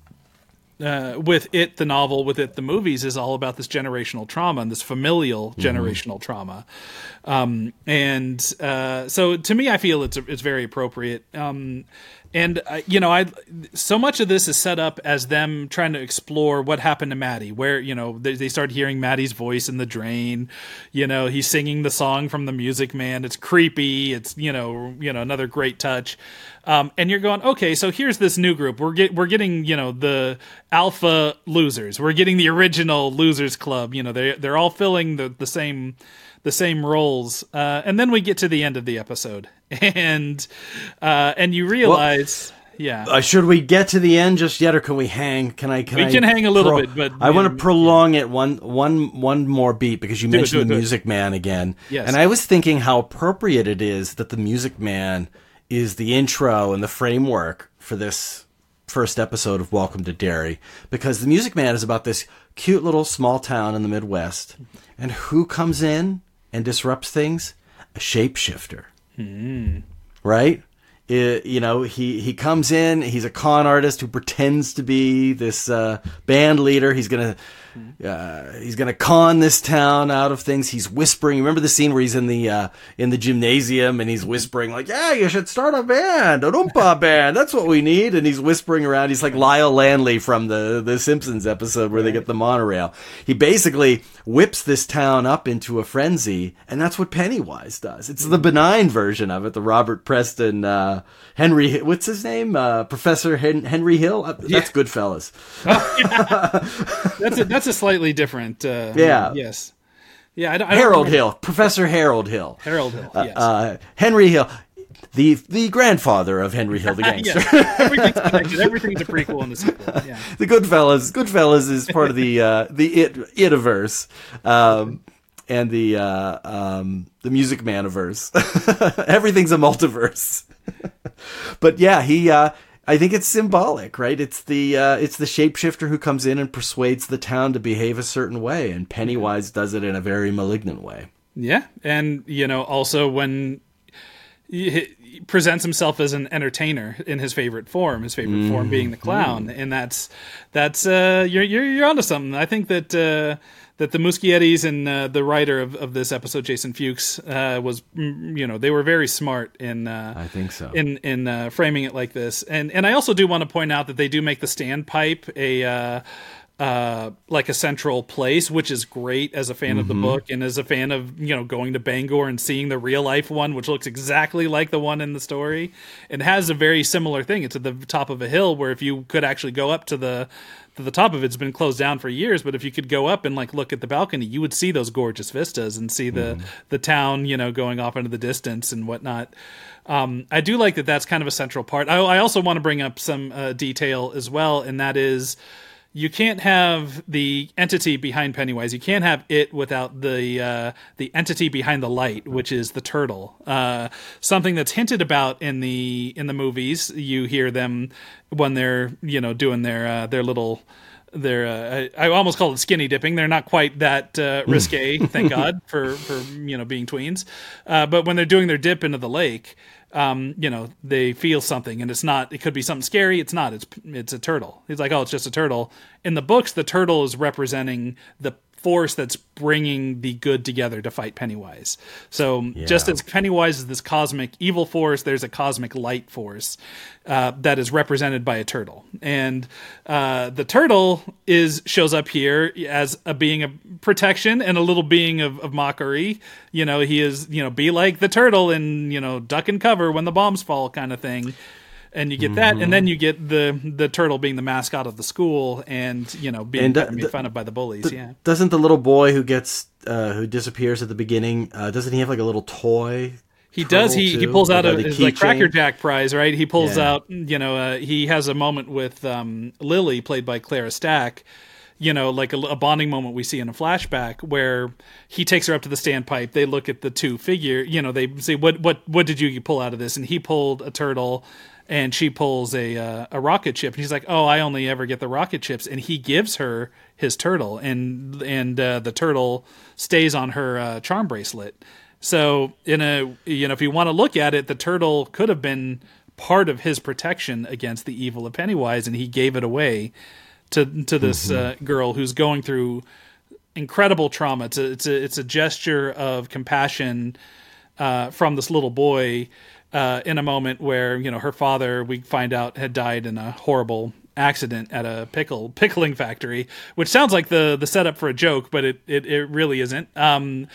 Uh, with it, the novel, with it, the movies, is all about this generational trauma and this familial mm-hmm. generational trauma. Um, and uh, so to me, I feel it's it's very appropriate. Um, and, uh, you know, I so much of this is set up as them trying to explore what happened to Maddie, where, you know, they, they start hearing Maddie's voice in the drain. You know, he's singing the song from The Music Man. It's creepy. It's, you know, you know, another great touch. Um, and you're going, okay, so here's this new group. We're get, we're getting, you know, the alpha losers. We're getting the original losers club. You know, they they're all filling the, the same the same roles. Uh, and then we get to the end of the episode, and uh, and you realize, well, yeah. Uh, should we get to the end just yet, or can we hang? Can I? Can we I can hang a little pro- bit, but I want to prolong it one one one more beat because you do mentioned it, do the it, Music Man again, yes. And I was thinking how appropriate it is that the Music Man is the intro and the framework for this first episode of Welcome to Derry, because the Music Man is about this cute little small town in the Midwest, and who comes in and disrupts things? A shapeshifter, mm. right? It, you know, he, he comes in, he's a con artist who pretends to be this uh, band leader. He's gonna uh, he's gonna con this town out of things. He's whispering. Remember the scene where he's in the uh, in the gymnasium and he's whispering like, "Yeah, you should start a band, a Oompa band. That's what we need." And he's whispering around. He's like Lyle Landley from the the Simpsons episode where they get the monorail. He basically whips this town up into a frenzy, and that's what Pennywise does. It's the benign version of it. The Robert Preston. Uh, Henry, what's his name? Uh, Professor Hen- Henry Hill. Uh, that's yeah. Goodfellas. Oh, yeah. That's a that's a slightly different. Uh, yeah. Yes. Yeah. I don't, I don't Harold remember. Hill. Professor Harold Hill. Harold Hill. Yes. Uh, uh, Henry Hill, the the grandfather of Henry Hill the gangster. Yeah. Everything's connected. Everything's a prequel and a sequel. Yeah. The Goodfellas. Goodfellas is part of the uh, the it itiverse. Um, and the uh, um, the Music Maniverse. Everything's a multiverse. But yeah, he. Uh, I think it's symbolic, right? It's the uh, it's the shapeshifter who comes in and persuades the town to behave a certain way, and Pennywise does it in a very malignant way. Yeah, and you know, also when he presents himself as an entertainer in his favorite form, his favorite mm-hmm. form being the clown, and that's that's uh, you're you're you're onto something. I think that. Uh, That the Muschiettis and uh, the writer of, of this episode, Jason Fuchs, uh, was, you know, they were very smart in. Uh, I think so. In in uh, framing it like this, and and I also do want to point out that they do make the standpipe a uh, uh, like a central place, which is great as a fan mm-hmm. of the book and as a fan of, you know, going to Bangor and seeing the real life one, which looks exactly like the one in the story, and has a very similar thing. It's at the top of a hill where if you could actually go up to the to the top of it, it's been closed down for years, but if you could go up and like look at the balcony, you would see those gorgeous vistas and see the, mm. the town, you know, going off into the distance and whatnot. Um, I do like that that's kind of a central part. I, I also want to bring up some uh, detail as well, and that is you can't have the entity behind Pennywise. You can't have it without the uh, the entity behind the light, which is the turtle. Uh, something that's hinted about in the in the movies. You hear them when they're you know doing their uh, their little their uh, I, I almost call it skinny dipping. They're not quite that uh, risque, thank God for for you know being tweens. Uh, but when they're doing their dip into the lake. um, you know, they feel something, and it's not. It could be something scary. It's not. It's it's a turtle. He's like, oh, it's just a turtle. In the books, the turtle is representing the force that's bringing the good together to fight Pennywise. So yeah. just as Pennywise is this cosmic evil force, there's a cosmic light force uh, that is represented by a turtle. And uh, the turtle is shows up here as a being of protection and a little being of, of mockery. You know, he is, you know, be like the turtle and, you know, duck and cover when the bombs fall kind of thing. And you get mm-hmm. that, and then you get the the turtle being the mascot of the school, and you know being and, uh, made fun of by the bullies. The, yeah, doesn't the little boy who gets uh, who disappears at the beginning? Uh, doesn't he have like a little toy? He does. He too? he pulls out like a his like Cracker Jack prize, right? He pulls yeah. out. You know, uh, he has a moment with um, Lily, played by Clara Stack. You know, like a, a bonding moment we see in a flashback where he takes her up to the standpipe. They look at the two figure. You know, they say, "What what what did you pull out of this?" And he pulled a turtle. And she pulls a uh, a rocket chip, and he's like, "Oh, I only ever get the rocket chips." And he gives her his turtle, and and uh, the turtle stays on her uh, charm bracelet. So, in a you know, if you want to look at it, the turtle could have been part of his protection against the evil of Pennywise, and he gave it away to to this mm-hmm. uh, girl who's going through incredible trauma. It's a it's a, it's a gesture of compassion uh, from this little boy. Uh, in a moment where, you know, her father, we find out, had died in a horrible accident at a pickle pickling factory, which sounds like the the setup for a joke, but it it, it really isn't. Um,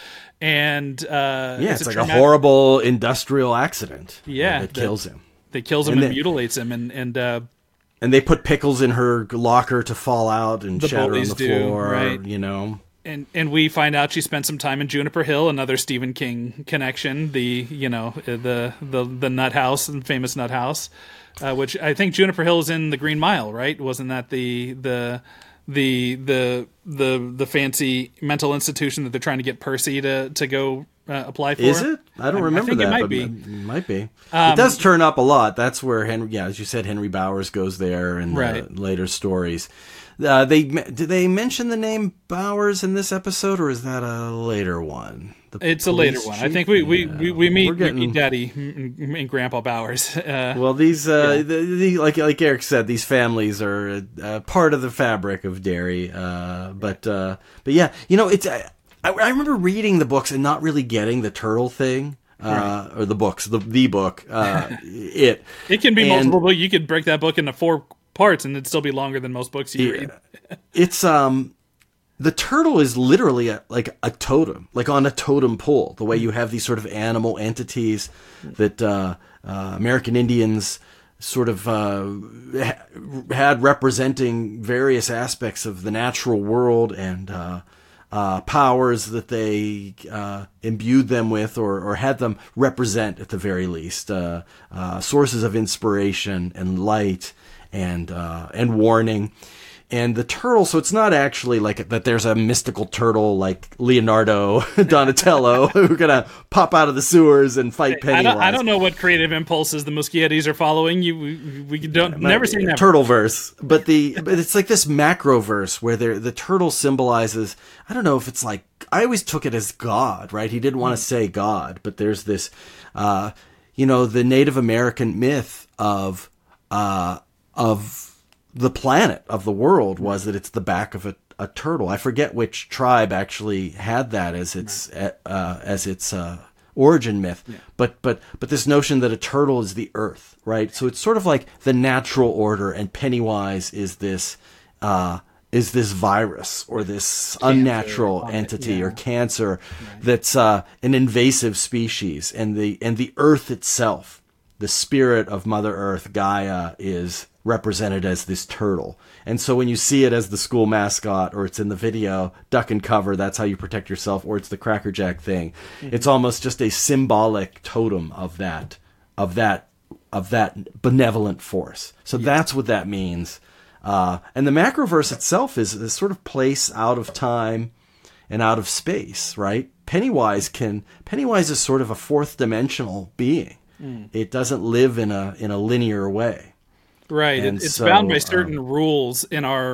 and uh, yeah, it's, it's like a, a horrible industrial accident. Yeah, that kills him. That kills him and, and they, mutilates him, and and uh, and they put pickles in her locker to fall out and the shatter on the do, floor. Right? You know. And and we find out she spent some time in Juniper Hill, another Stephen King connection. The you know the the the nut house, the famous nut house, uh, which I think Juniper Hill is in the Green Mile, right? Wasn't that the the the the the the fancy mental institution that they're trying to get Percy to to go uh, apply for? Is it? I don't I, remember I think that. It might be. It might be. Um, it does turn up a lot. That's where Henry. Yeah, as you said, Henry Bowers goes there in right. the later stories. Uh, they did they mention the name Bowers in this episode, or is that a later one? The it's a later one. Chief? I think we, we, yeah. we, we meet getting... we meet Daddy and, and Grandpa Bowers. Uh, well, these uh, yeah. the, the, like like Eric said, these families are uh, part of the fabric of Derry. Uh, but uh, but yeah, you know, it's I, I remember reading the books and not really getting the turtle thing. Uh, right. Or the books, the the book. Uh, it it can be and, multiple books. You could break that book into four parts and it'd still be longer than most books you yeah. read. It's um the turtle is literally a, like a totem, like on a totem pole, the way you have these sort of animal entities that uh, uh, American Indians sort of uh, ha- had representing various aspects of the natural world and uh, uh, powers that they uh, imbued them with, or, or had them represent at the very least, uh, uh, sources of inspiration and light and uh, and warning. And the turtle, so it's not actually like that there's a mystical turtle like Leonardo Donatello who's going to pop out of the sewers and fight Pennywise. I don't, I don't know what creative impulses the Muschiettis are following. You, we, we don't, yeah, never seen that. Turtleverse. But the but it's like this macroverse where the turtle symbolizes, I don't know if it's like, I always took it as God, right? He didn't want to say God, but there's this, uh, you know, the Native American myth of, uh, of, the planet of the world was that it's the back of a, a turtle. I forget which tribe actually had that as its uh, as its uh, origin myth. Yeah. But but but this notion that a turtle is the earth, right? So it's sort of like the natural order, and Pennywise is this uh, is this virus or this cancer, unnatural entity yeah. or cancer right. that's uh, an invasive species, and the and the earth itself, the spirit of Mother Earth, Gaia, is represented as this turtle. And so when you see it as the school mascot, or it's in the video, duck and cover, that's how you protect yourself, or it's the Cracker Jack thing. Mm-hmm. It's almost just a symbolic totem of that, of that, of that benevolent force. So yes. that's what that means. Uh, and the macroverse itself is a sort of place out of time and out of space, right? Pennywise can, Pennywise is sort of a fourth dimensional being. Mm. It doesn't live in a, in a linear way. Right, and it's so, bound by certain um, rules in our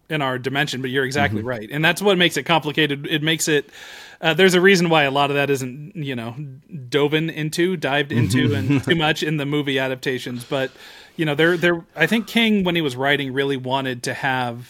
in our dimension, but you're exactly mm-hmm. right. And that's what makes it complicated. It makes it, uh, there's a reason why a lot of that isn't, you know, dove into, dived into and too much in the movie adaptations. But, you know, there, there, I think King, when he was writing, really wanted to have,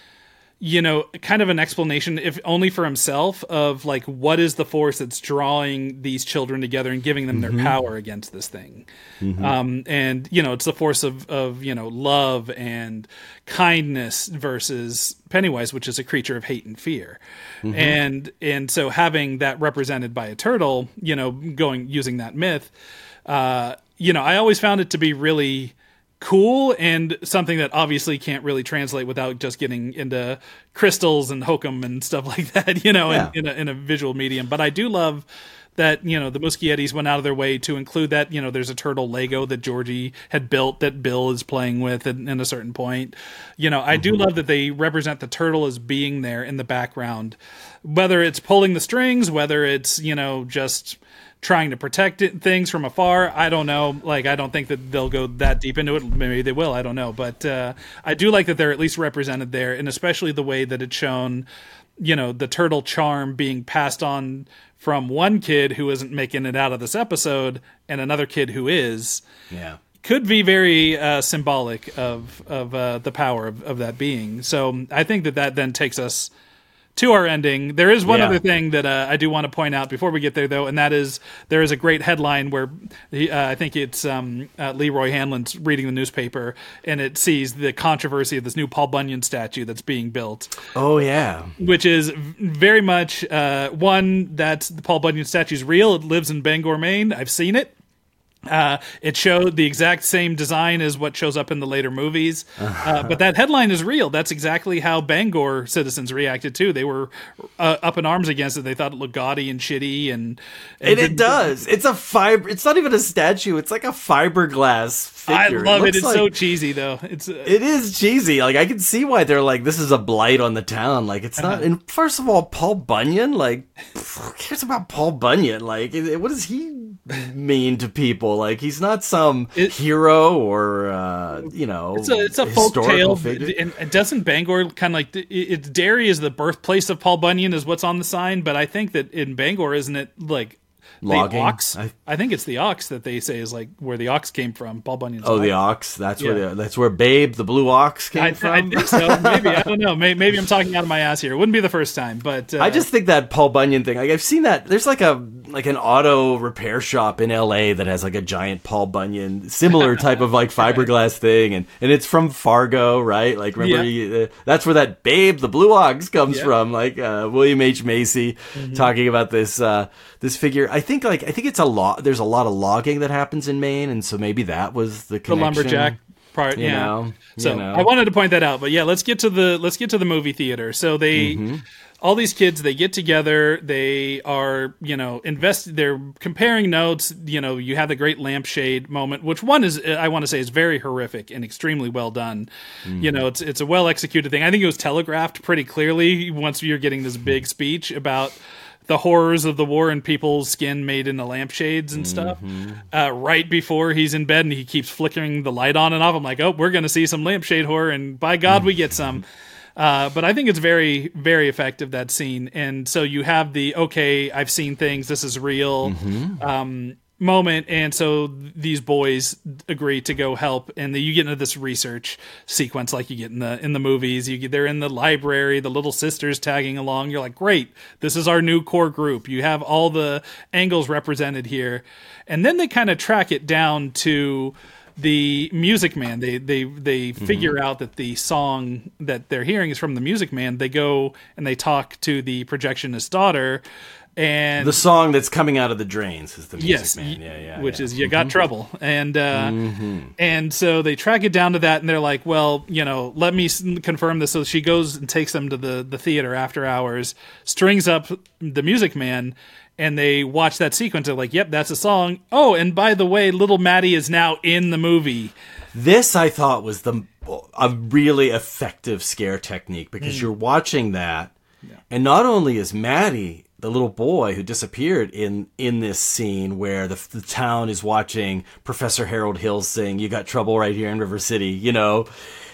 you know, kind of an explanation, if only for himself, of like, what is the force that's drawing these children together and giving them mm-hmm. their power against this thing. Mm-hmm. Um, and, you know, it's the force of, of, you know, love and kindness versus Pennywise, which is a creature of hate and fear. Mm-hmm. And, and so having that represented by a turtle, you know, going, using that myth, uh, you know, I always found it to be really cool and something that obviously can't really translate without just getting into crystals and hokum and stuff like that, you know, yeah. in, in, a, in a visual medium. But I do love that, you know, the Muschiettis went out of their way to include that, you know, there's a turtle Lego that Georgie had built that Bill is playing with at, at a certain point. You know, I mm-hmm. do love that they represent the turtle as being there in the background, whether it's pulling the strings, whether it's, you know, just trying to protect it, things from afar. I don't know. Like, I don't think that they'll go that deep into it. Maybe they will. I don't know. But uh, I do like that they're at least represented there, and especially the way that it's shown, you know, the turtle charm being passed on from one kid who isn't making it out of this episode and another kid who is. Yeah. Could be very uh, symbolic of of uh, the power of, of that being. So I think that that then takes us to our ending. There is one yeah. other thing that uh, I do want to point out before we get there, though, and that is there is a great headline where he, uh, I think it's um, uh, Leroy Hanlon's reading the newspaper, and it sees the controversy of this new Paul Bunyan statue that's being built. Oh, yeah. Which is very much, uh, one, that's the Paul Bunyan statue is real. It lives in Bangor, Maine. I've seen it. Uh, it showed the exact same design as what shows up in the later movies. Uh, but that headline is real. That's exactly how Bangor citizens reacted too. They were uh, up in arms against it. They thought it looked gaudy and shitty. And, and, and it does. It's a fiber. It's not even a statue. It's like a fiberglass figure. I love it. it. It's like, so cheesy though. It's uh, It is cheesy. Like, I can see why they're like, this is a blight on the town. Like, it's not. Uh-huh. And first of all, Paul Bunyan, like, who cares about Paul Bunyan? Like, what does he mean to people? Like, he's not some it, hero or uh, you know, it's a it's a folk tale. And, and doesn't Bangor kind of like it, it's Derry is the birthplace of Paul Bunyan is what's on the sign, but I think that in Bangor, isn't it like logging? The ox? I, I think it's the ox that they say is like where the ox came from. Paul Bunyan's oh, life. The ox. That's yeah. where the, that's where Babe the blue ox came I, from. I think so. Maybe I don't know. Maybe, maybe I'm talking out of my ass here. It wouldn't be the first time, but uh, I just think that Paul Bunyan thing. Like, I've seen that. There's like a like an auto repair shop in L A that has like a giant Paul Bunyan similar type of like fiberglass thing, and and it's from Fargo, right? Like, remember yeah. he, uh, that's where that Babe the blue ox comes yeah. from. Like uh, William H. Macy mm-hmm. talking about this uh, this figure. I think like I think it's a lot. There's a lot of logging that happens in Maine, and so maybe that was the connection. The lumberjack part, you yeah. Know, so you know. I wanted to point that out, but yeah, let's get to the let's get to the movie theater. So they. Mm-hmm. All these kids, they get together, they are, you know, invest, they're comparing notes, you know, you have the great lampshade moment, which one is, I want to say is very horrific and extremely well done. Mm. You know, it's it's a well executed thing. I think it was telegraphed pretty clearly once you're getting this big speech about the horrors of the war and people's skin made into lampshades and stuff. Mm-hmm. Uh, right before he's in bed and he keeps flickering the light on and off. I'm like, oh, we're going to see some lampshade horror, and by God, we get some. Uh, but I think it's very, very effective, that scene. And so you have the, okay, I've seen things, this is real mm-hmm. um, moment. And so these boys agree to go help. And then you get into this research sequence like you get in the in the movies. You get, they're in the library, the little sisters tagging along. You're like, great, this is our new core group. You have all the angles represented here. And then they kind of track it down to the Music Man. They they they mm-hmm. figure out that the song that they're hearing is from the Music Man. They go and they talk to the projectionist daughter, and the song that's coming out of the drains is the Music yes, Man. Yeah, yeah, which yeah. is You mm-hmm. Got Trouble, and uh, mm-hmm. and so they track it down to that, and they're like, well, you know, let me confirm this. So she goes and takes them to the the theater after hours, strings up the Music Man. And they watch that sequence. They're like, yep, that's a song. Oh, and by the way, little Maddie is now in the movie. This, I thought, was the a really effective scare technique, because mm. you're watching that, yeah. and not only is Maddie, the little boy who disappeared in, in this scene where the, the town is watching Professor Harold Hill sing You Got Trouble Right Here in River City, you know,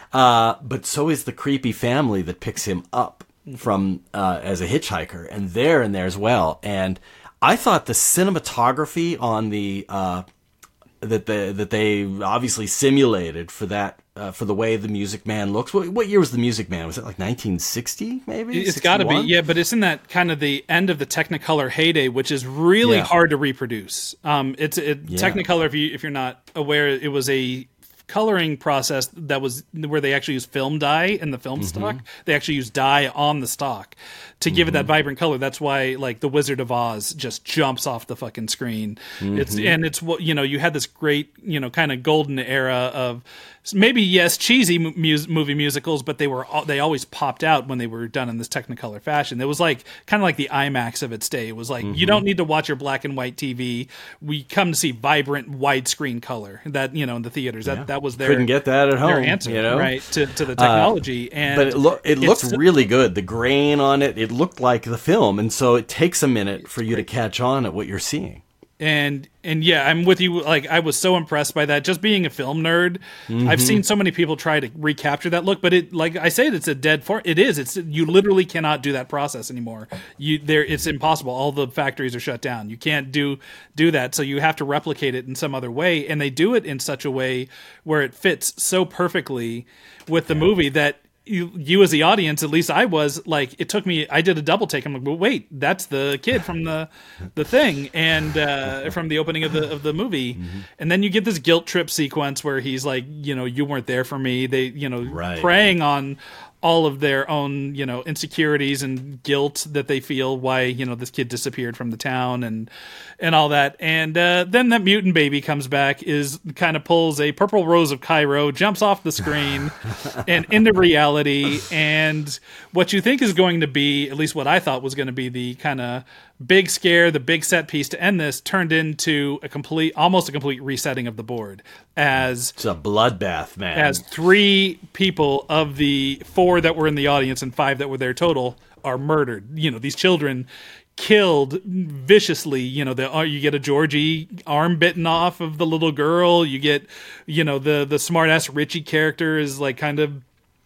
Uh, but so is the creepy family that picks him up from uh, as a hitchhiker, and they're in there as well. And I thought the cinematography on the uh, that the that they obviously simulated for that uh, for the way the Music Man looks. What, what year was the Music Man? Was it like nineteen sixty? Maybe it's got to be. Yeah, but it's in that kind of the end of the Technicolor heyday, which is really yeah. hard to reproduce. Um, it's it, yeah. Technicolor. If you if you're not aware, it was a coloring process that was where they actually use film dye in the film mm-hmm. stock. They actually use dye on the stock to give mm-hmm. it that vibrant color. That's why like the Wizard of Oz just jumps off the fucking screen. Mm-hmm. It's and it's what you know you had this great you know kind of golden era of maybe yes cheesy mu- movie musicals, but they were they always popped out when they were done in this Technicolor fashion. It was like kind of like the IMAX of its day. It was like mm-hmm. you don't need to watch your black and white T V. We come to see vibrant widescreen color that you know in the theaters. That yeah. that was their couldn't get that at home. Their answer, you know? right to to the technology. Uh, and but it, lo- it looked really good. The grain on it, it looked like the film, and so it takes a minute for you to catch on at what you're seeing. And and yeah, I'm with you. Like I was so impressed by that. Just being a film nerd, mm-hmm. I've seen so many people try to recapture that look, but it, like I say, it's a dead for. It is. It's you literally cannot do that process anymore. You there, it's impossible. All the factories are shut down. You can't do do that. So you have to replicate it in some other way, and they do it in such a way where it fits so perfectly with the yeah. movie that. You, you as the audience, at least I was like, it took me, I did a double take. I'm like, well, wait, that's the kid from the, the thing. And, uh, from the opening of the, of the movie. Mm-hmm. And then you get this guilt trip sequence where he's like, you know, you weren't there for me. They, you know, right. preying on all of their own, you know, insecurities and guilt that they feel why, you know, this kid disappeared from the town and, and all that. And, uh, then that mutant baby comes back, is kind of pulls a Purple Rose of Cairo, jumps off the screen and into reality. And what you think is going to be, at least what I thought was going to be the kind of big scare, the big set piece to end this, turned into a complete, almost a complete resetting of the board. As it's a bloodbath, man. As three people of the four that were in the audience and five that were there total are murdered. You know, these children killed viciously. You know, the, you get a Georgie arm bitten off of the little girl. You get, you know, the the smart ass Richie character is like kind of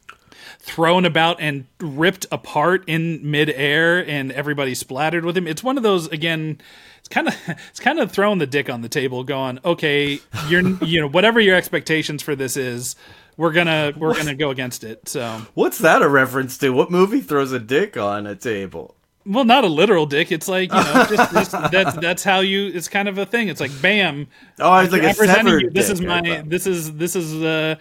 thrown about and ripped apart in midair, and everybody splattered with him. It's one of those, again, it's kind of it's kind of throwing the dick on the table, going, okay, you're you know whatever your expectations for this is, we're gonna we're gonna go against it. So what's that a reference to? What movie throws a dick on a table? Well, not a literal dick. It's like, you know, just, just that's that's how you. It's kind of a thing. It's like, bam. Oh, I was like a severed you. This dick, is my. This is this is. Uh,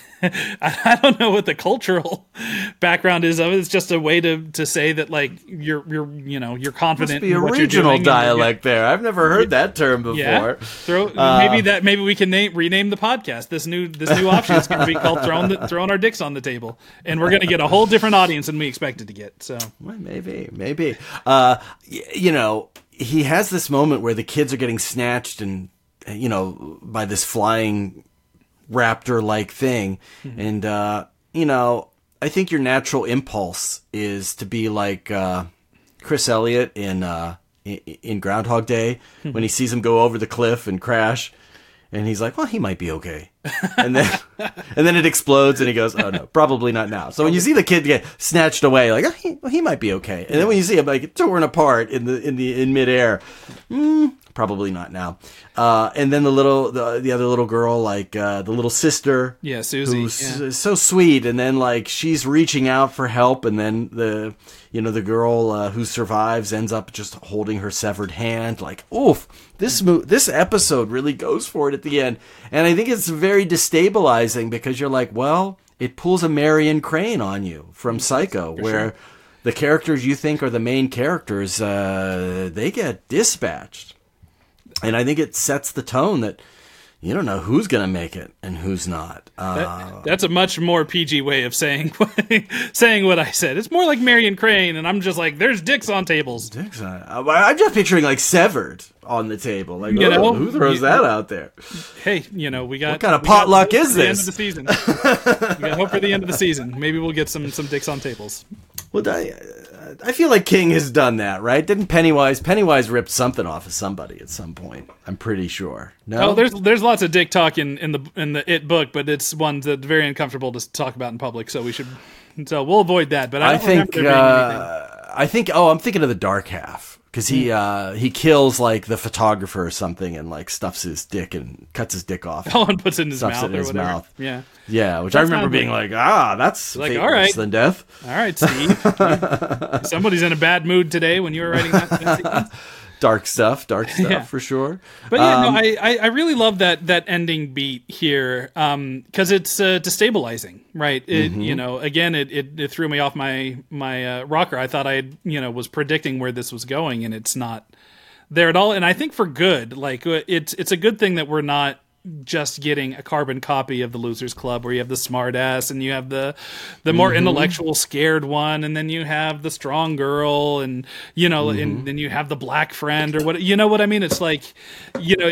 I don't know what the cultural background is of it. It's just a way to, to say that like you're you're you know you're confident. Must be in a what regional you're doing dialect there. I've never heard that term before. Yeah. Throw uh, maybe that maybe we can name rename the podcast. This new this new option is going to be called throwing the, throwing our dicks on the table, and we're going to get a whole different audience than we expected to get. So well, maybe maybe uh, you know he has this moment where the kids are getting snatched and you know by this flying raptor-like thing, mm-hmm. and uh, you know, I think your natural impulse is to be like uh, Chris Elliott in, uh, in in Groundhog Day mm-hmm. when he sees him go over the cliff and crash, and he's like, "Well, he might be okay," and then and then it explodes, and he goes, "Oh no, probably not now." So when you see the kid get snatched away, like, oh, he, well, he might be okay, and then when you see him like torn apart in the in the in midair, mm, probably not now. Uh, and then the little, the, the other little girl, like, uh, the little sister. Yeah, Susie. Who's yeah. so sweet. And then, like, she's reaching out for help. And then the, you know, the girl, uh, who survives ends up just holding her severed hand. Like, oof, this mo- this episode really goes for it at the end. And I think it's very destabilizing because you're like, well, it pulls a Marion Crane on you from Psycho, for where sure. the characters you think are the main characters, uh, they get dispatched. And I think it sets the tone that you don't know who's going to make it and who's not. Uh, that, that's a much more P G way of saying saying what I said. It's more like Marion Crane, and I'm just like, there's dicks on tables. Dicks on. I'm just picturing like severed on the table. Like, you oh, know, who throws you, that out there? Hey, you know, we got what kind of potluck is the this? End of the season. We got hope for the end of the season. Maybe we'll get some some dicks on tables. Well, I, I feel like King has done that, right? Didn't Pennywise? Pennywise ripped something off of somebody at some point. I'm pretty sure. No, oh, there's there's lots of dick talk in, in the in the It book, but it's one that's very uncomfortable to talk about in public. So we should, so we'll avoid that. But I, don't I think, remember there being uh, I think. Oh, I'm thinking of the Dark Half. Because he uh, he kills like the photographer or something and like stuffs his dick and cuts his dick off. Oh, and puts it in his stuffs mouth it in or his whatever. mouth. Yeah, yeah. Which That's I remember being like, ah, that's like, fate all right, worse than death. All right, Steve. Somebody's in a bad mood today when you were writing that. that sequence. Dark stuff, dark stuff Yeah. for sure. But yeah, Um, no, I, I I really love that that ending beat here because it's uh, destabilizing, right? It Mm-hmm. you know again it, it, it threw me off my my uh, rocker. I thought I you know was predicting where this was going, and it's not there at all. And I think for good, like uh, it's it's a good thing that we're not just getting a carbon copy of the Losers Club where you have the smart ass and you have the the more Mm-hmm. intellectual scared one, and then you have the strong girl, and you know Mm-hmm. and then you have the black friend or what, you know what I mean? It's like, you know,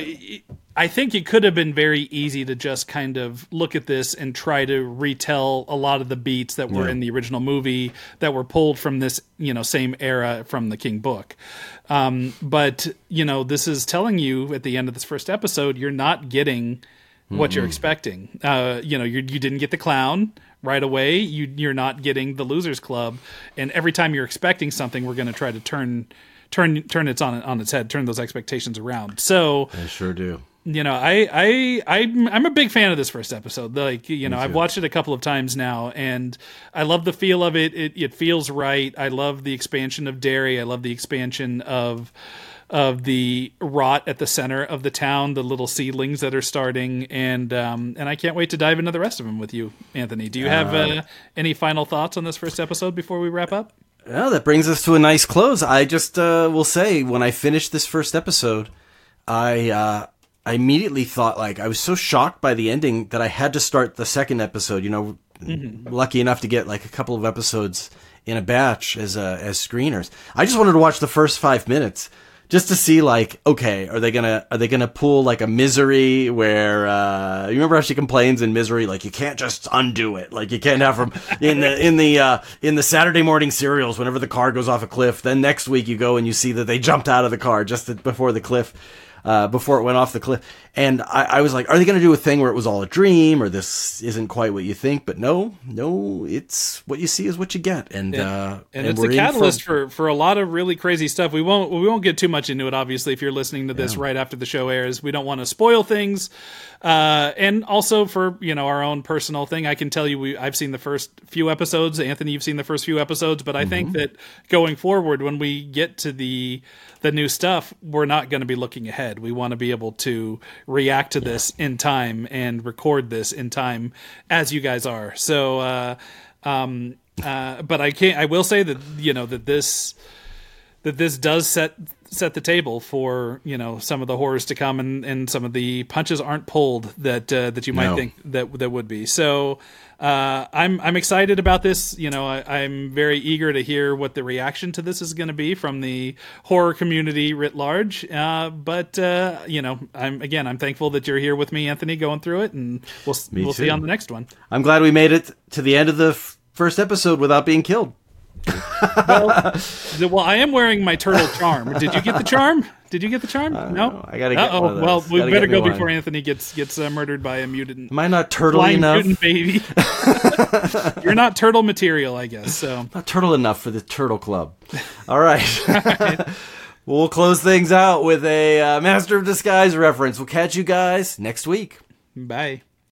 I think it could have been very easy to just kind of look at this and try to retell a lot of the beats that were Yeah. in the original movie that were pulled from this, you know, same era from the King book. Um, but, you know, this is telling you at the end of this first episode, you're not getting what you're expecting. Uh, you know, you you didn't get the clown right away. You, you're not getting the Losers Club. And every time you're expecting something, we're going to try to turn turn turn it on on its head, turn those expectations around. So I sure do. you know, I, I, I'm, I'm a big fan of this first episode. Like, you know, I've watched it a couple of times now, and I love the feel of it. It, it feels right. I love the expansion of Derry. I love the expansion of, of the rot at the center of the town, the little seedlings that are starting, and, um, and I can't wait to dive into the rest of them with you, Anthony. Do you have uh, any final thoughts on this first episode before we wrap up? Well, that brings us to a nice close. I just uh, will say, when I finished this first episode, I. Uh, I immediately thought, like, I was so shocked by the ending that I had to start the second episode. You know, mm-hmm. lucky enough to get like a couple of episodes in a batch as uh, as screeners. I just wanted to watch the first five minutes just to see, like, okay, are they gonna are they gonna pull like a Misery where uh, you remember how she complains in Misery, like, you can't just undo it, like you can't have from in the in the uh, in the Saturday morning serials whenever the car goes off a cliff. Then next week you go and you see that they jumped out of the car just before the cliff. Uh, before it went off the cliff. And I, I was like, are they going to do a thing where it was all a dream, or this isn't quite what you think? But no, no, it's what you see is what you get. And, and, uh, and, and it's we're a in catalyst for, for, for a lot of really crazy stuff. We won't, we won't get too much into it, obviously, if you're listening to this Yeah. right after the show airs. We don't want to spoil things. Uh, and also for, you know, our own personal thing, I can tell you, we, I've seen the first few episodes. Anthony, you've seen the first few episodes, but I Mm-hmm. think that going forward, when we get to the, the new stuff, we're not going to be looking ahead. We want to be able to react to this in time and record this in time as you guys are. So, uh, um, uh, but I can't, I will say that, you know, that this, that this does set set the table for, you know, some of the horrors to come, and, and some of the punches aren't pulled that uh, that you might No. think that that would be. So uh, I'm I'm excited about this. You know, I, I'm very eager to hear what the reaction to this is going to be from the horror community writ large. Uh, but uh, you know, I'm again I'm thankful that you're here with me, Anthony, going through it, and we'll Me we'll too. see on the next one. I'm glad we made it to the end of the f- first episode without being killed. Well, the- well, I am wearing my turtle charm. Did you get the charm? Did you get the charm? No. know. I gotta get Uh-oh. one of those. Well, we Gotta better get me go one. before Anthony gets gets uh, murdered by a mutant. Am I not turtle Flying enough? mutant baby. You're not turtle material, I guess. So Not turtle enough for the Turtle Club. All right. We'll close things out with a uh, Master of Disguise reference. We'll catch you guys next week. bye.